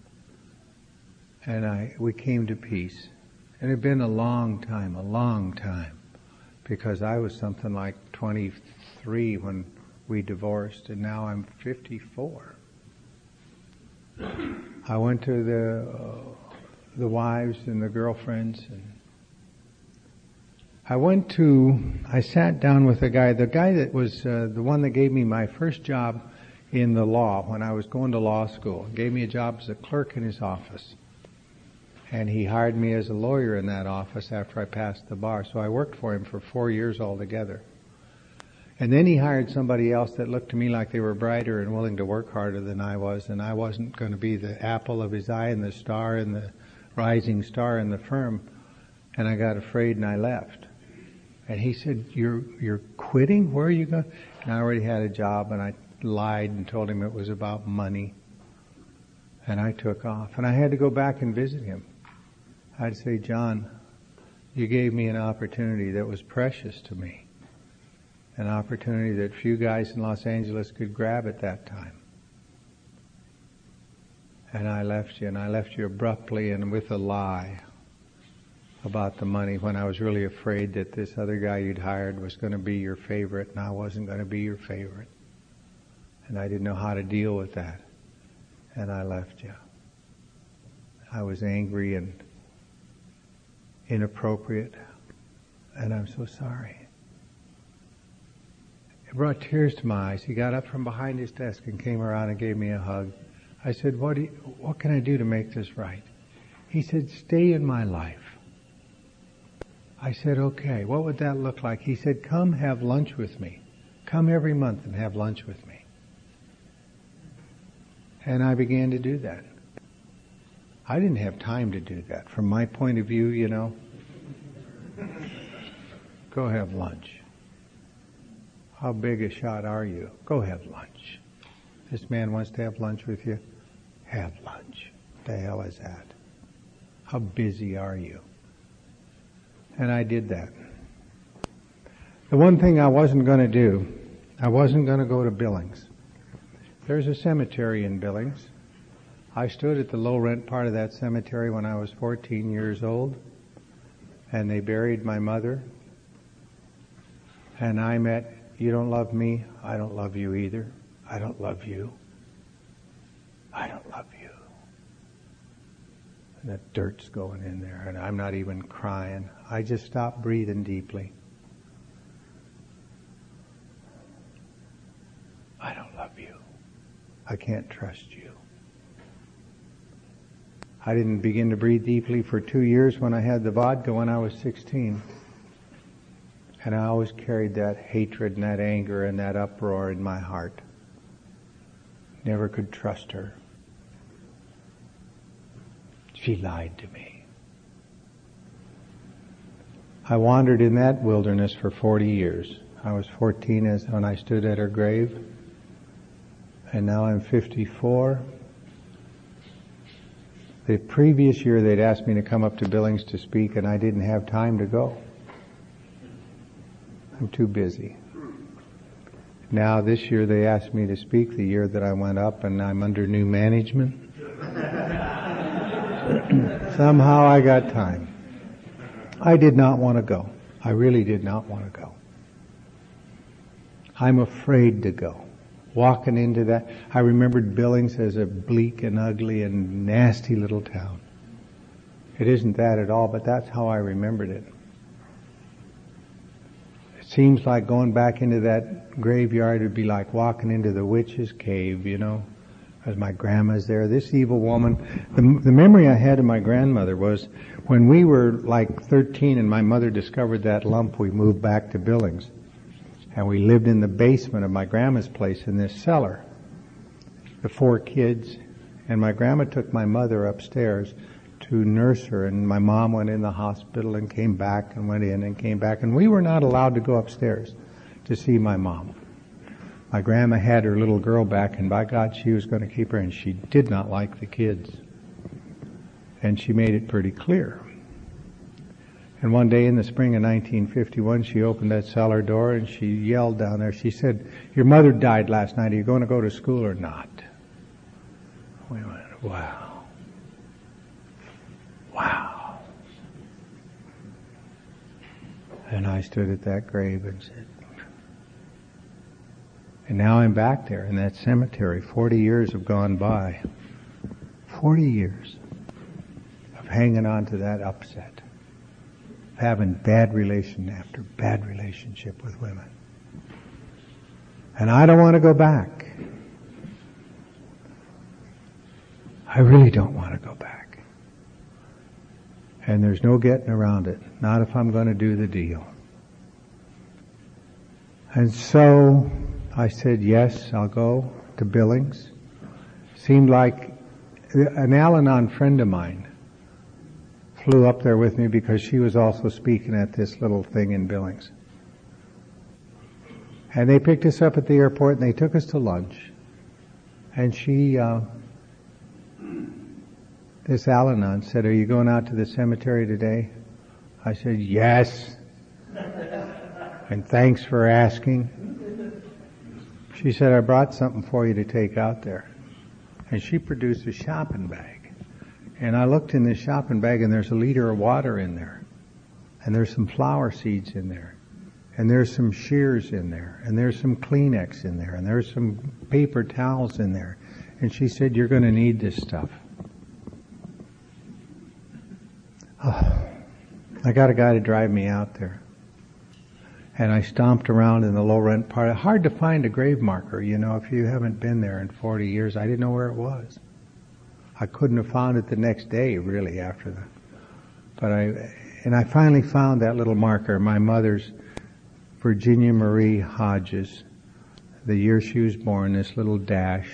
And we came to peace. And it had been a long time, because I was something like 23 when we divorced, and now I'm 54. I went to the wives and the girlfriends, and I sat down with the guy that was the one that gave me my first job in the law when I was going to law school. He gave me a job as a clerk in his office. And he hired me as a lawyer in that office after I passed the bar. So I worked for him for 4 years altogether. And then he hired somebody else that looked to me like they were brighter and willing to work harder than I was, and I wasn't going to be the apple of his eye and the star and the rising star in the firm. And I got afraid and I left. And he said, you're quitting? Where are you going? And I already had a job, and I lied and told him it was about money. And I took off. And I had to go back and visit him. I'd say, John, you gave me an opportunity that was precious to me. An opportunity that few guys in Los Angeles could grab at that time. And I left you abruptly and with a lie about the money, when I was really afraid that this other guy you'd hired was going to be your favorite, and I wasn't going to be your favorite. And I didn't know how to deal with that. And I left you. I was angry and inappropriate, and I'm so sorry. It brought tears to my eyes. He got up from behind his desk and came around and gave me a hug. I said, what can I do to make this right? He said, stay in my life. I said, okay, what would that look like? He said, come have lunch with me. Come every month and have lunch with me. And I began to do that. I didn't have time to do that. From my point of view, Go have lunch. How big a shot are you? Go have lunch. This man wants to have lunch with you? Have lunch. What the hell is that? How busy are you? And I did that. The one thing I wasn't going to do, I wasn't going to go to Billings. There's a cemetery in Billings. I stood at the low rent part of that cemetery when I was 14 years old, and they buried my mother. And I met, you don't love me, I don't love you either. I don't love you. I don't love you. And that dirt's going in there, and I'm not even crying. I just stopped breathing deeply. I don't love you. I can't trust you. I didn't begin to breathe deeply for 2 years when I had the vodka when I was 16. And I always carried that hatred and that anger and that uproar in my heart. Never could trust her. She lied to me. I wandered in that wilderness for 40 years. I was 14 when I stood at her grave. And now I'm 54. The previous year they'd asked me to come up to Billings to speak, and I didn't have time to go. I'm too busy. Now this year they asked me to speak, the year that I went up, and I'm under new management. Somehow I got time. I did not want to go. I really did not want to go. I'm afraid to go. Walking into that, I remembered Billings as a bleak and ugly and nasty little town. It isn't that at all, but that's how I remembered it. It seems like going back into that graveyard would be like walking into the witch's cave, you know, as my grandma's there. This evil woman, the memory I had of my grandmother was when we were like 13 and my mother discovered that lump, we moved back to Billings. And we lived in the basement of my grandma's place in this cellar. The 4 kids. And my grandma took my mother upstairs to nurse her. And my mom went in the hospital and came back and went in and came back. And we were not allowed to go upstairs to see my mom. My grandma had her little girl back, and by God, she was going to keep her. And she did not like the kids. And she made it pretty clear. And one day in the spring of 1951, she opened that cellar door and she yelled down there. She said, "Your mother died last night. Are you going to go to school or not?" We went, wow. Wow. And I stood at that grave and said, and now I'm back there in that cemetery. 40 years have gone by. 40 years of hanging on to that upset. Having bad relation after bad relationship with women. And I don't want to go back. I really don't want to go back. And there's no getting around it. Not if I'm going to do the deal. And so I said, yes, I'll go to Billings. Seemed like an Al-Anon friend of mine flew up there with me because she was also speaking at this little thing in Billings. And they picked us up at the airport and they took us to lunch. And she, this Al-Anon said, "Are you going out to the cemetery today?" I said, "Yes." "And thanks for asking." She said, "I brought something for you to take out there." And she produced a shopping bag. And I looked in this shopping bag and there's a liter of water in there. And there's some flower seeds in there. And there's some shears in there. And there's some Kleenex in there. And there's some paper towels in there. And she said, "You're going to need this stuff." Oh, I got a guy to drive me out there. And I stomped around in the low rent part. Hard to find a grave marker, you know, if you haven't been there in 40 years. I didn't know where it was. I couldn't have found it the next day, really, after that. But I finally found that little marker, my mother's Virginia Marie Hodges, the year she was born, this little dash,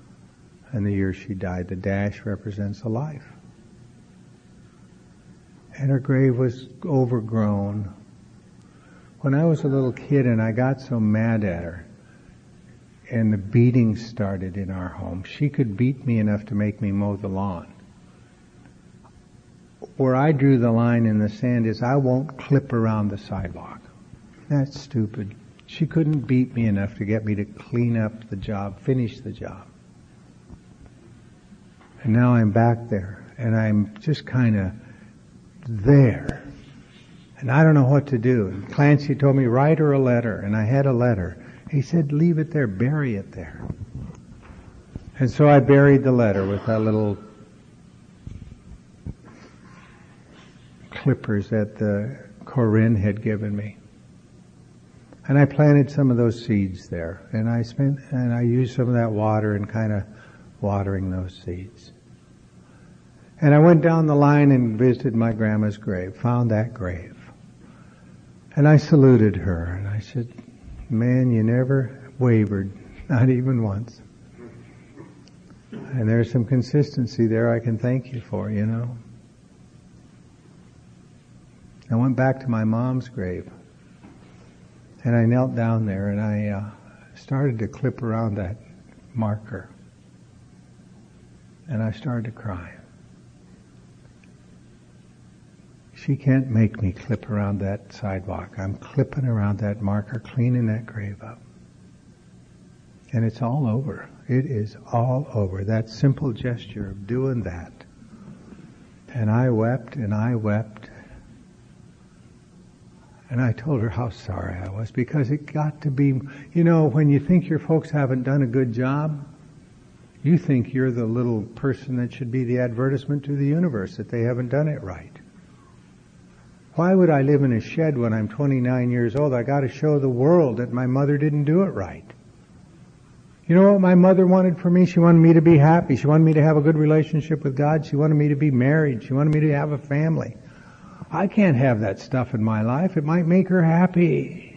and the year she died. The dash represents a life. and her grave was overgrown. When I was a little kid and I got so mad at her, and the beating started in our home, she could beat me enough to make me mow the lawn. Where I drew the line in the sand is I won't clip around the sidewalk. That's stupid. She couldn't beat me enough to get me to clean up the job, finish the job. And now I'm back there, and I'm just kind of there. And I don't know what to do. And Clancy told me, write her a letter, and I had a letter. He said, leave it there, bury it there. And so I buried the letter with that little clippers that Corinne had given me. And I planted some of those seeds there. And I used some of that water and kind of watering those seeds. And I went down the line and visited my grandma's grave, found that grave. And I saluted her and I said, man, you never wavered, not even once. And there's some consistency there I can thank you for, you know. I went back to my mom's grave and I knelt down there and I started to clip around that marker. And I started to cry. She can't make me clip around that sidewalk. I'm clipping around that marker, cleaning that grave up. And it's all over. It is all over. That simple gesture of doing that. And I wept and I wept. And I told her how sorry I was, because it got to be, you know, when you think your folks haven't done a good job, you think you're the little person that should be the advertisement to the universe that they haven't done it right. Why would I live in a shed when I'm 29 years old? I got to show the world that my mother didn't do it right. You know what my mother wanted for me? She wanted me to be happy. She wanted me to have a good relationship with God. She wanted me to be married. She wanted me to have a family. I can't have that stuff in my life. It might make her happy.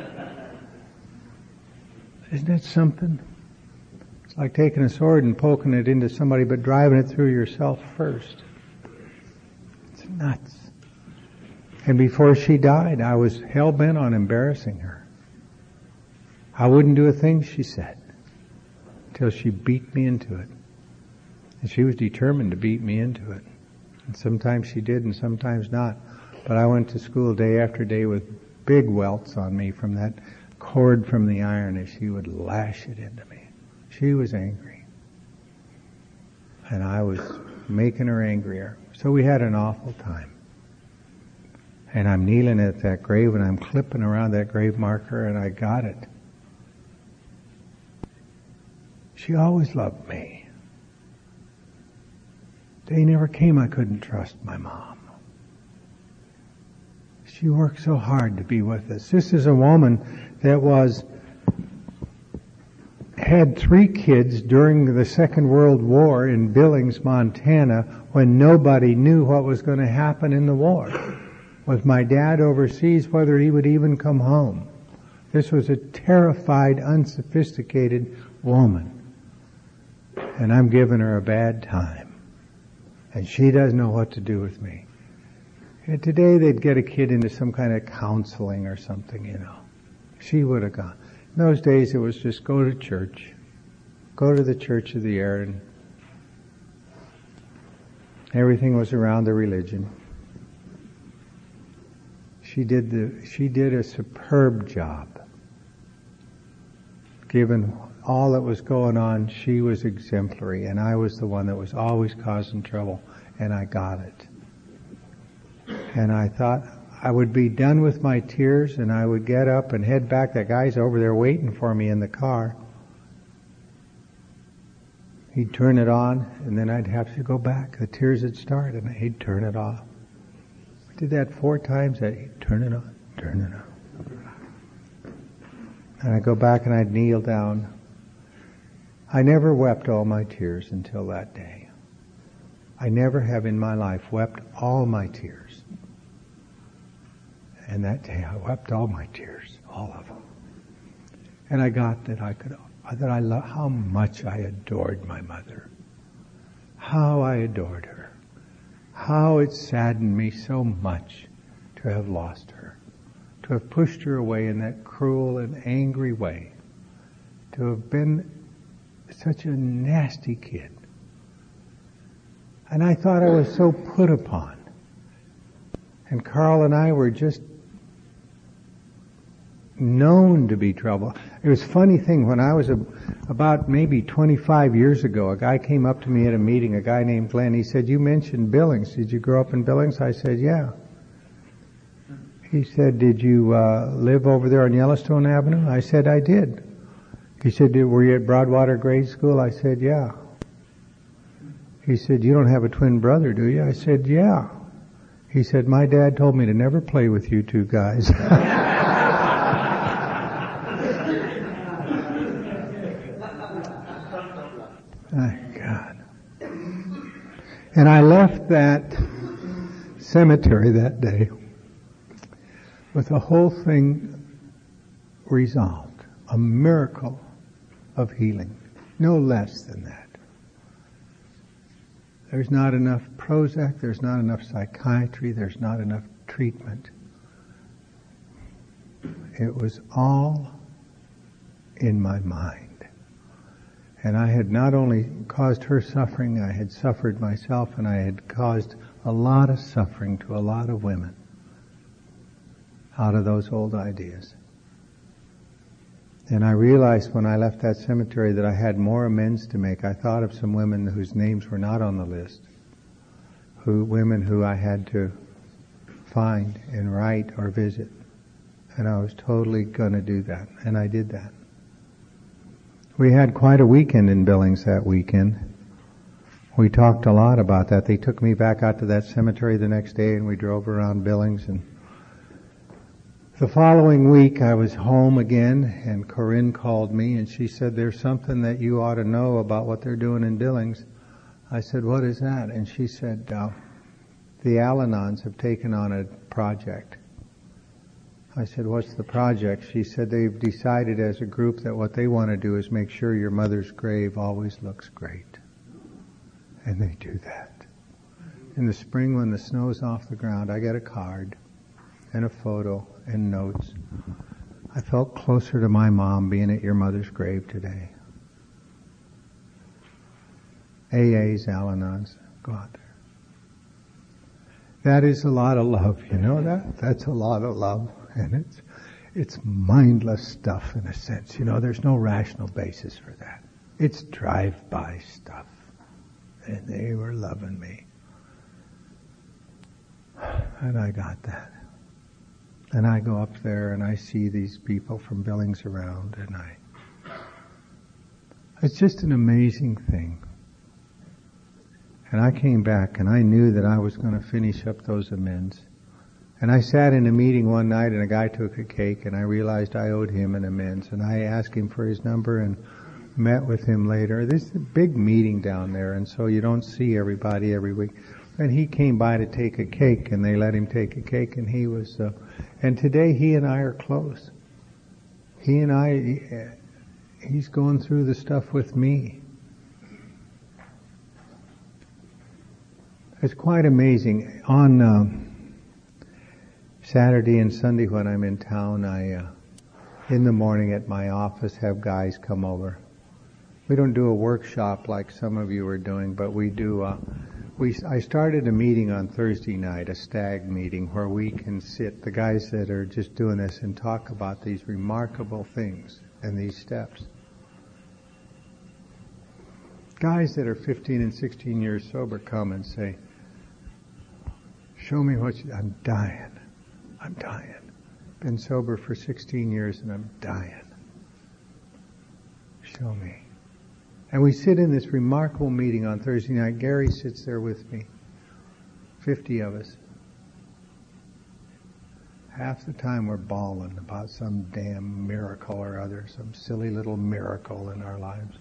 Isn't that something? It's like taking a sword and poking it into somebody, but driving it through yourself first. It's nuts. And before she died, I was hell-bent on embarrassing her. I wouldn't do a thing she said until she beat me into it. And she was determined to beat me into it. And sometimes she did and sometimes not. But I went to school day after day with big welts on me from that cord from the iron as she would lash it into me. She was angry. And I was making her angrier. So we had an awful time. And I'm kneeling at that grave and I'm clipping around that grave marker and I got it. She always loved me. Day never came I couldn't trust my mom. She worked so hard to be with us. This is a woman that had 3 kids during the Second World War in Billings, Montana, when nobody knew what was going to happen in the war. With my dad overseas, whether he would even come home. This was a terrified, unsophisticated woman. And I'm giving her a bad time. And she doesn't know what to do with me. And today they'd get a kid into some kind of counseling or something, you know. She would have gone. In those days it was just go to church. Go to the Church of the Air, and everything was around the religion. She did a superb job. Given all that was going on, she was exemplary, and I was the one that was always causing trouble, and I got it. And I thought I would be done with my tears, and I would get up and head back. That guy's over there waiting for me in the car. He'd turn it on, and then I'd have to go back. The tears would start, and he'd turn it off. I did that 4 times. He'd turn it on, turn it on. And I'd go back and I'd kneel down. I never wept all my tears until that day. I never have in my life wept all my tears. And that day I wept all my tears, all of them. And I got that how much I adored my mother. How I adored her. how it saddened me so much to have lost her, to have pushed her away in that cruel and angry way, to have been such a nasty kid. And I thought I was so put upon. And Carl and I were just known to be trouble. It was a funny thing, when I was about maybe 25 years ago, a guy came up to me at a meeting, a guy named Glenn. He said, "You mentioned Billings. Did you grow up in Billings?" I said, "Yeah." He said, "Did you live over there on Yellowstone Avenue?" I said, "I did." He said, "Were you at Broadwater Grade School?" I said, "Yeah." He said, "You don't have a twin brother, do you?" I said, "Yeah." He said, "My dad told me to never play with you two guys." My God. And I left that cemetery that day with the whole thing resolved. A miracle of healing. No less than that. There's not enough Prozac, there's not enough psychiatry, there's not enough treatment. It was all in my mind. And I had not only caused her suffering, I had suffered myself, and I had caused a lot of suffering to a lot of women out of those old ideas. And I realized when I left that cemetery that I had more amends to make. I thought of some women whose names were not on the list, women who I had to find and write or visit. And I was totally going to do that, and I did that. We had quite a weekend in Billings that weekend. We talked a lot about that. They took me back out to that cemetery the next day, and we drove around Billings. And the following week I was home again, and Corinne called me, and she said, "There's something that you ought to know about what they're doing in Billings." I said, "What is that?" And she said, "The Al-Anons have taken on a project." I said, "What's the project?" She said, "They've decided as a group that what they want to do is make sure your mother's grave always looks great." And they do that. In the spring when the snow's off the ground, I get a card and a photo and notes. I felt closer to my mom being at your mother's grave today. AA's, Al-Anons, go out there. That is a lot of love, you know that? That's a lot of love. And it's mindless stuff in a sense. You know, there's no rational basis for that. It's drive-by stuff. And they were loving me. And I got that. And I go up there and I see these people from Billings around, and it's just an amazing thing. And I came back and I knew that I was going to finish up those amends. And I sat in a meeting one night, and a guy took a cake, and I realized I owed him an amends. And I asked him for his number and met with him later. This is a big meeting down there, and so you don't see everybody every week. And he came by to take a cake, and they let him take a cake, and he was, and today he and I are close. He and I, he's going through the stuff with me. It's quite amazing. On Saturday and Sunday when I'm in town, I, in the morning at my office, have guys come over. We don't do a workshop like some of you are doing, but we do, I started a meeting on Thursday night, a stag meeting, where we can sit, the guys that are just doing this, and talk about these remarkable things and these steps. Guys that are 15 and 16 years sober come and say, "Show me I'm dying. I'm dying. Been sober for 16 years and I'm dying. Show me." And we sit in this remarkable meeting on Thursday night. Gary sits there with me. 50 of us. Half the time we're bawling about some damn miracle or other, some silly little miracle in our lives.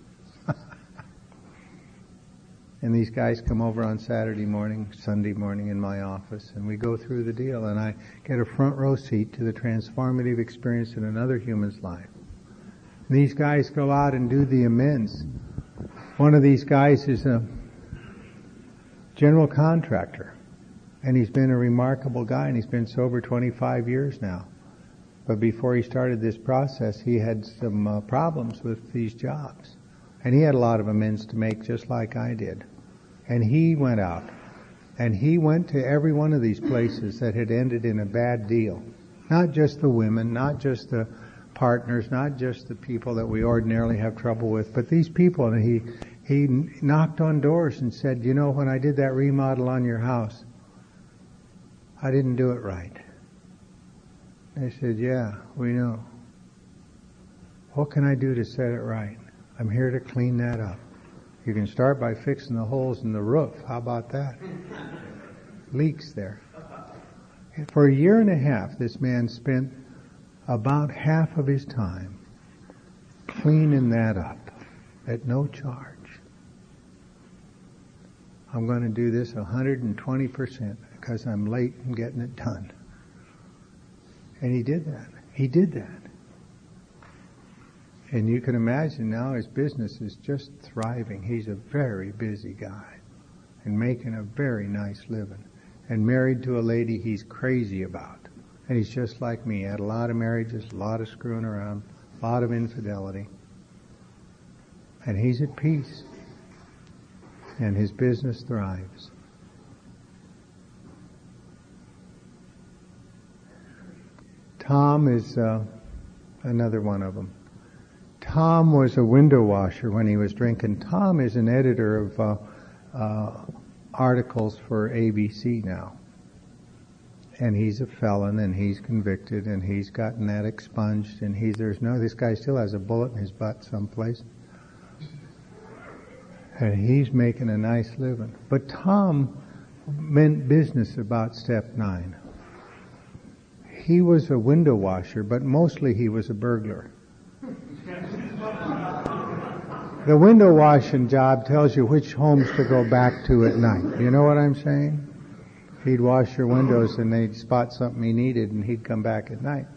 And these guys come over on Saturday morning, Sunday morning in my office, and we go through the deal, and I get a front row seat to the transformative experience in another human's life. And these guys go out and do the amends. One of these guys is a general contractor. And he's been a remarkable guy, and he's been sober 25 years now. But before he started this process, he had some problems with these jobs. And he had a lot of amends to make, just like I did. And he went out. And he went to every one of these places that had ended in a bad deal. Not just the women, not just the partners, not just the people that we ordinarily have trouble with, but these people. And he knocked on doors and said, you know, when I did that remodel on your house, I didn't do it right. They said, yeah, we know. What can I do to set it right? I'm here to clean that up. You can start by fixing the holes in the roof. How about that? Leaks there. For a year and a half, this man spent about half of his time cleaning that up at no charge. I'm going to do this 120% because I'm late in getting it done. And he did that. He did that. And you can imagine now his business is just thriving. He's a very busy guy and making a very nice living. And married to a lady he's crazy about. And he's just like me. He had a lot of marriages, a lot of screwing around, a lot of infidelity. And he's at peace. And his business thrives. Tom is another one of them. Tom was a window washer when he was drinking. Tom is an editor of articles for ABC now. And he's a felon, and he's convicted, and he's gotten that expunged, and this guy still has a bullet in his butt someplace. And he's making a nice living. But Tom meant business about step 9. He was a window washer, but mostly he was a burglar. The window washing job tells you which homes to go back to at night. You know what I'm saying? He'd wash your windows and they'd spot something he needed and he'd come back at night.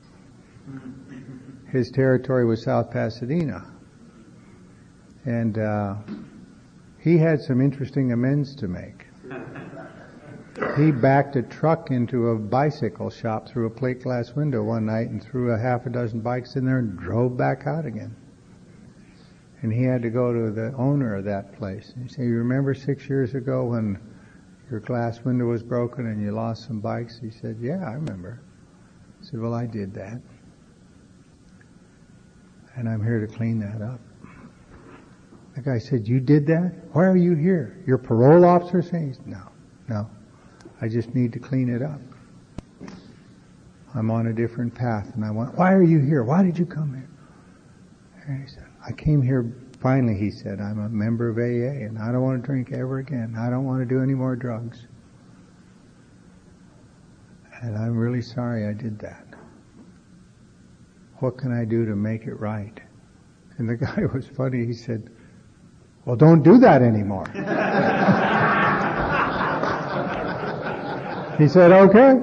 His territory was South Pasadena. And he had some interesting amends to make. He backed a truck into a bicycle shop through a plate glass window one night and threw a half a dozen bikes in there and drove back out again. And he had to go to the owner of that place. He said, you remember 6 years ago when your glass window was broken and you lost some bikes? He said, yeah, I remember. He said, well, I did that. And I'm here to clean that up. The guy said, you did that? Why are you here? Your parole officer saying? No. I just need to clean it up. I'm on a different path. And I went, why are you here? Why did you come here? And he said, I came here, finally he said, I'm a member of AA and I don't want to drink ever again. I don't want to do any more drugs. And I'm really sorry I did that. What can I do to make it right? And the guy was funny. He said, well, don't do that anymore. He said, okay.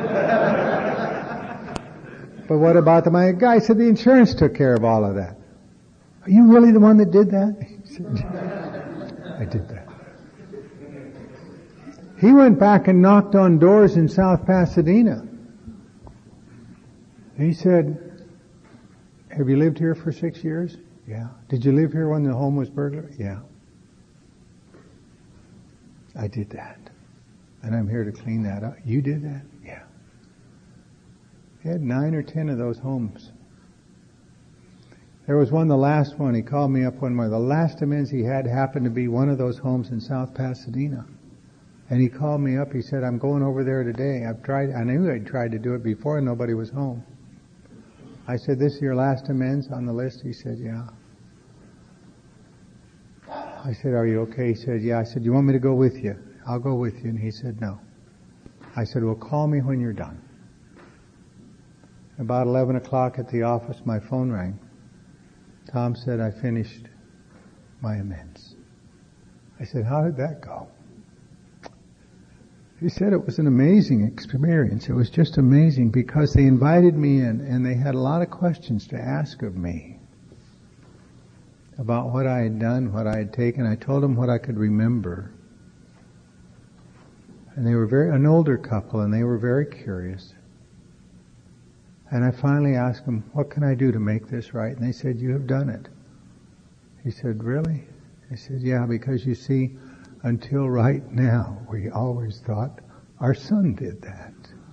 But what about the guy said the insurance took care of all of that. Are you really the one that did that? He said, I did that. He went back and knocked on doors in South Pasadena. He said, have you lived here for 6 years? Yeah. Did you live here when the home was burglary? Yeah. I did that. And I'm here to clean that up. You did that? Yeah. He had 9 or 10 of those homes. There was the last one, he called me up one morning. The last amends he had happened to be one of those homes in South Pasadena. And he called me up, he said, I'm going over there today. I knew I'd tried to do it before and nobody was home. I said, this is your last amends on the list? He said, yeah. I said, are you okay? He said, yeah. I said, you want me to go with you? I'll go with you. And he said, no. I said, well, call me when you're done. About 11 o'clock at the office, my phone rang. Tom said, I finished my amends. I said, how did that go? He said it was an amazing experience. It was just amazing because they invited me in and they had a lot of questions to ask of me about what I had done, what I had taken. I told them what I could remember. And they were an older couple, and they were very curious. And I finally asked them, what can I do to make this right? And they said, you have done it. He said, really? I said, yeah, because you see, until right now, we always thought our son did that.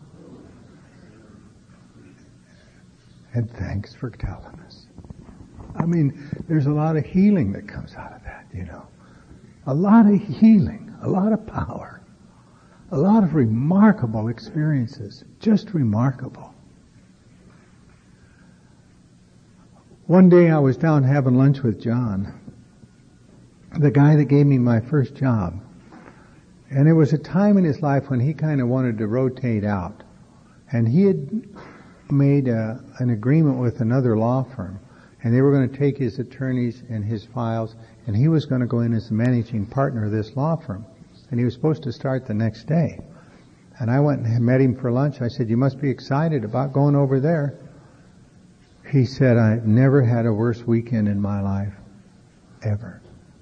And thanks for telling us. I mean, there's a lot of healing that comes out of that, you know. A lot of healing, a lot of power, a lot of remarkable experiences, just remarkable. One day I was down having lunch with John, the guy that gave me my first job. And there was a time in his life when he kind of wanted to rotate out. And he had made an agreement with another law firm. And they were going to take his attorneys and his files, and he was going to go in as the managing partner of this law firm. And he was supposed to start the next day. And I went and met him for lunch. I said, you must be excited about going over there. He said, I've never had a worse weekend in my life, ever.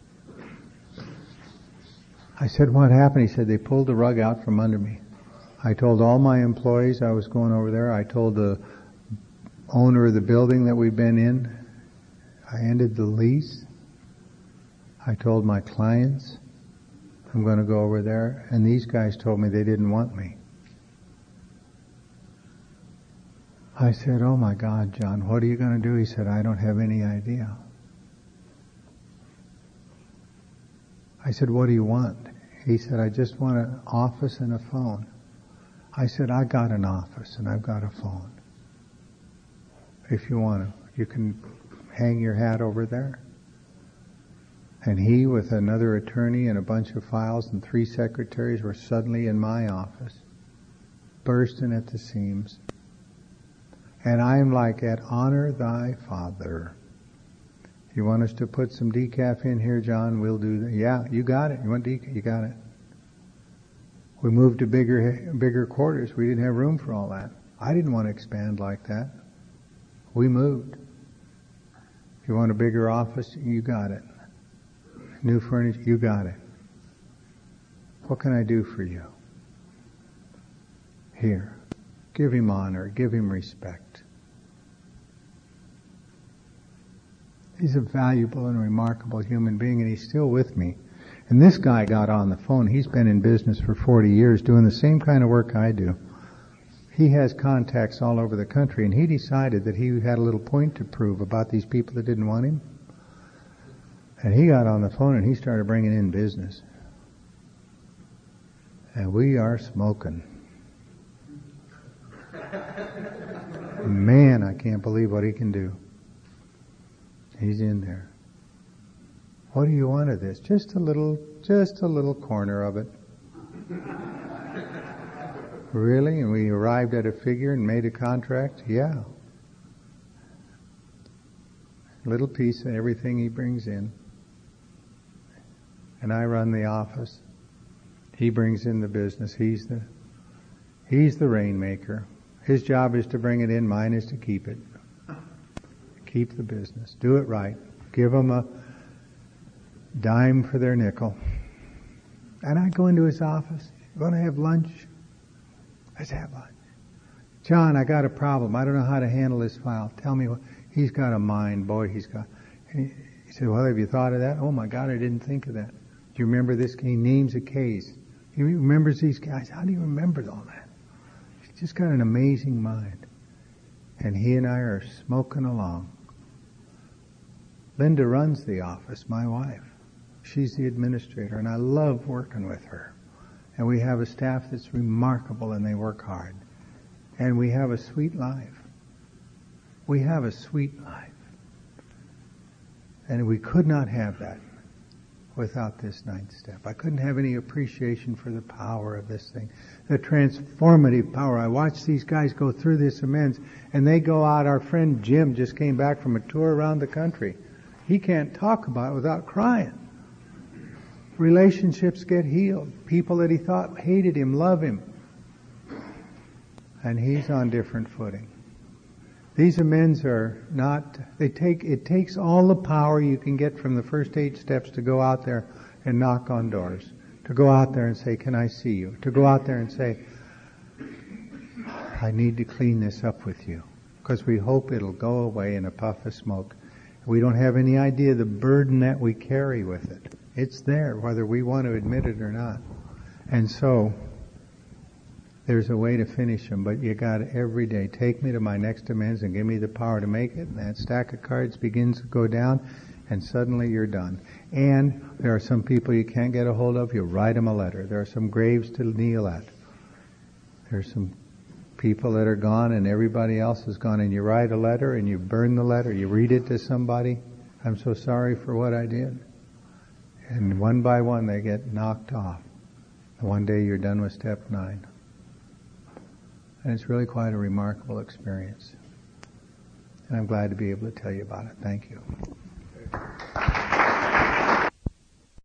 I said, what happened? He said, they pulled the rug out from under me. I told all my employees I was going over there. I told the owner of the building that we've been in. I ended the lease. I told my clients I'm going to go over there. And these guys told me they didn't want me. I said, oh my God, John, what are you going to do? He said, I don't have any idea. I said, what do you want? He said, I just want an office and a phone. I said, I got an office and I've got a phone. If you want to, you can hang your hat over there. And he, with another attorney and a bunch of files and 3 secretaries, were suddenly in my office, bursting at the seams. And I'm like, at honor thy father. You want us to put some decaf in here, John? We'll do that. Yeah, you got it. You want decaf? You got it. We moved to bigger quarters. We didn't have room for all that. I didn't want to expand like that. We moved. If you want a bigger office, you got it. New furniture, you got it. What can I do for you? Here. Give him honor. Give him respect. He's a valuable and remarkable human being, and he's still with me. And this guy got on the phone. He's been in business for 40 years doing the same kind of work I do. He has contacts all over the country, and he decided that he had a little point to prove about these people that didn't want him. And he got on the phone and he started bringing in business. And we are smoking. Man, I can't believe what he can do. He's in there. What do you want of this? Just a little corner of it. Really? And we arrived at a figure and made a contract? Yeah. Little piece of everything he brings in. And I run the office. He brings in the business. He's the rainmaker. His job is to bring it in. Mine is to keep it. Keep the business. Do it right. Give them a dime for their nickel. And I go into his office. You want to have lunch? Let's have lunch. John, I got a problem. I don't know how to handle this file. Tell me what. He's got a mind, boy. He said, well, have you thought of that? Oh my God, I didn't think of that. Do you remember this? He names a case. He remembers these guys. How do you remember all that? He's just got an amazing mind. And he and I are smoking along. Linda runs the office, my wife. She's the administrator, and I love working with her. And we have a staff that's remarkable, and they work hard. And we have a sweet life. We have a sweet life. And we could not have that without this 9th step. I couldn't have any appreciation for the power of this thing. The transformative power. I watched these guys go through this amends, and they go out. Our friend Jim just came back from a tour around the country. He can't talk about it without crying. Relationships get healed. People that he thought hated him love him. And he's on different footing. These amends are not, it takes all the power you can get from the first 8 steps to go out there and knock on doors. To go out there and say, can I see you? To go out there and say, I need to clean this up with you. Because we hope it'll go away in a puff of smoke. We don't have any idea the burden that we carry with it. It's there, whether we want to admit it or not. And so, there's a way to finish them, but you got to every day take me to my next amends and give me the power to make it. And that stack of cards begins to go down, and suddenly you're done. And there are some people you can't get a hold of. You write them a letter. There are some graves to kneel at. There's some people that are gone, and everybody else is gone. And you write a letter, and you burn the letter. You read it to somebody. I'm so sorry for what I did. And one by one, they get knocked off. And one day you're done with step 9. And it's really quite a remarkable experience. And I'm glad to be able to tell you about it. Thank you.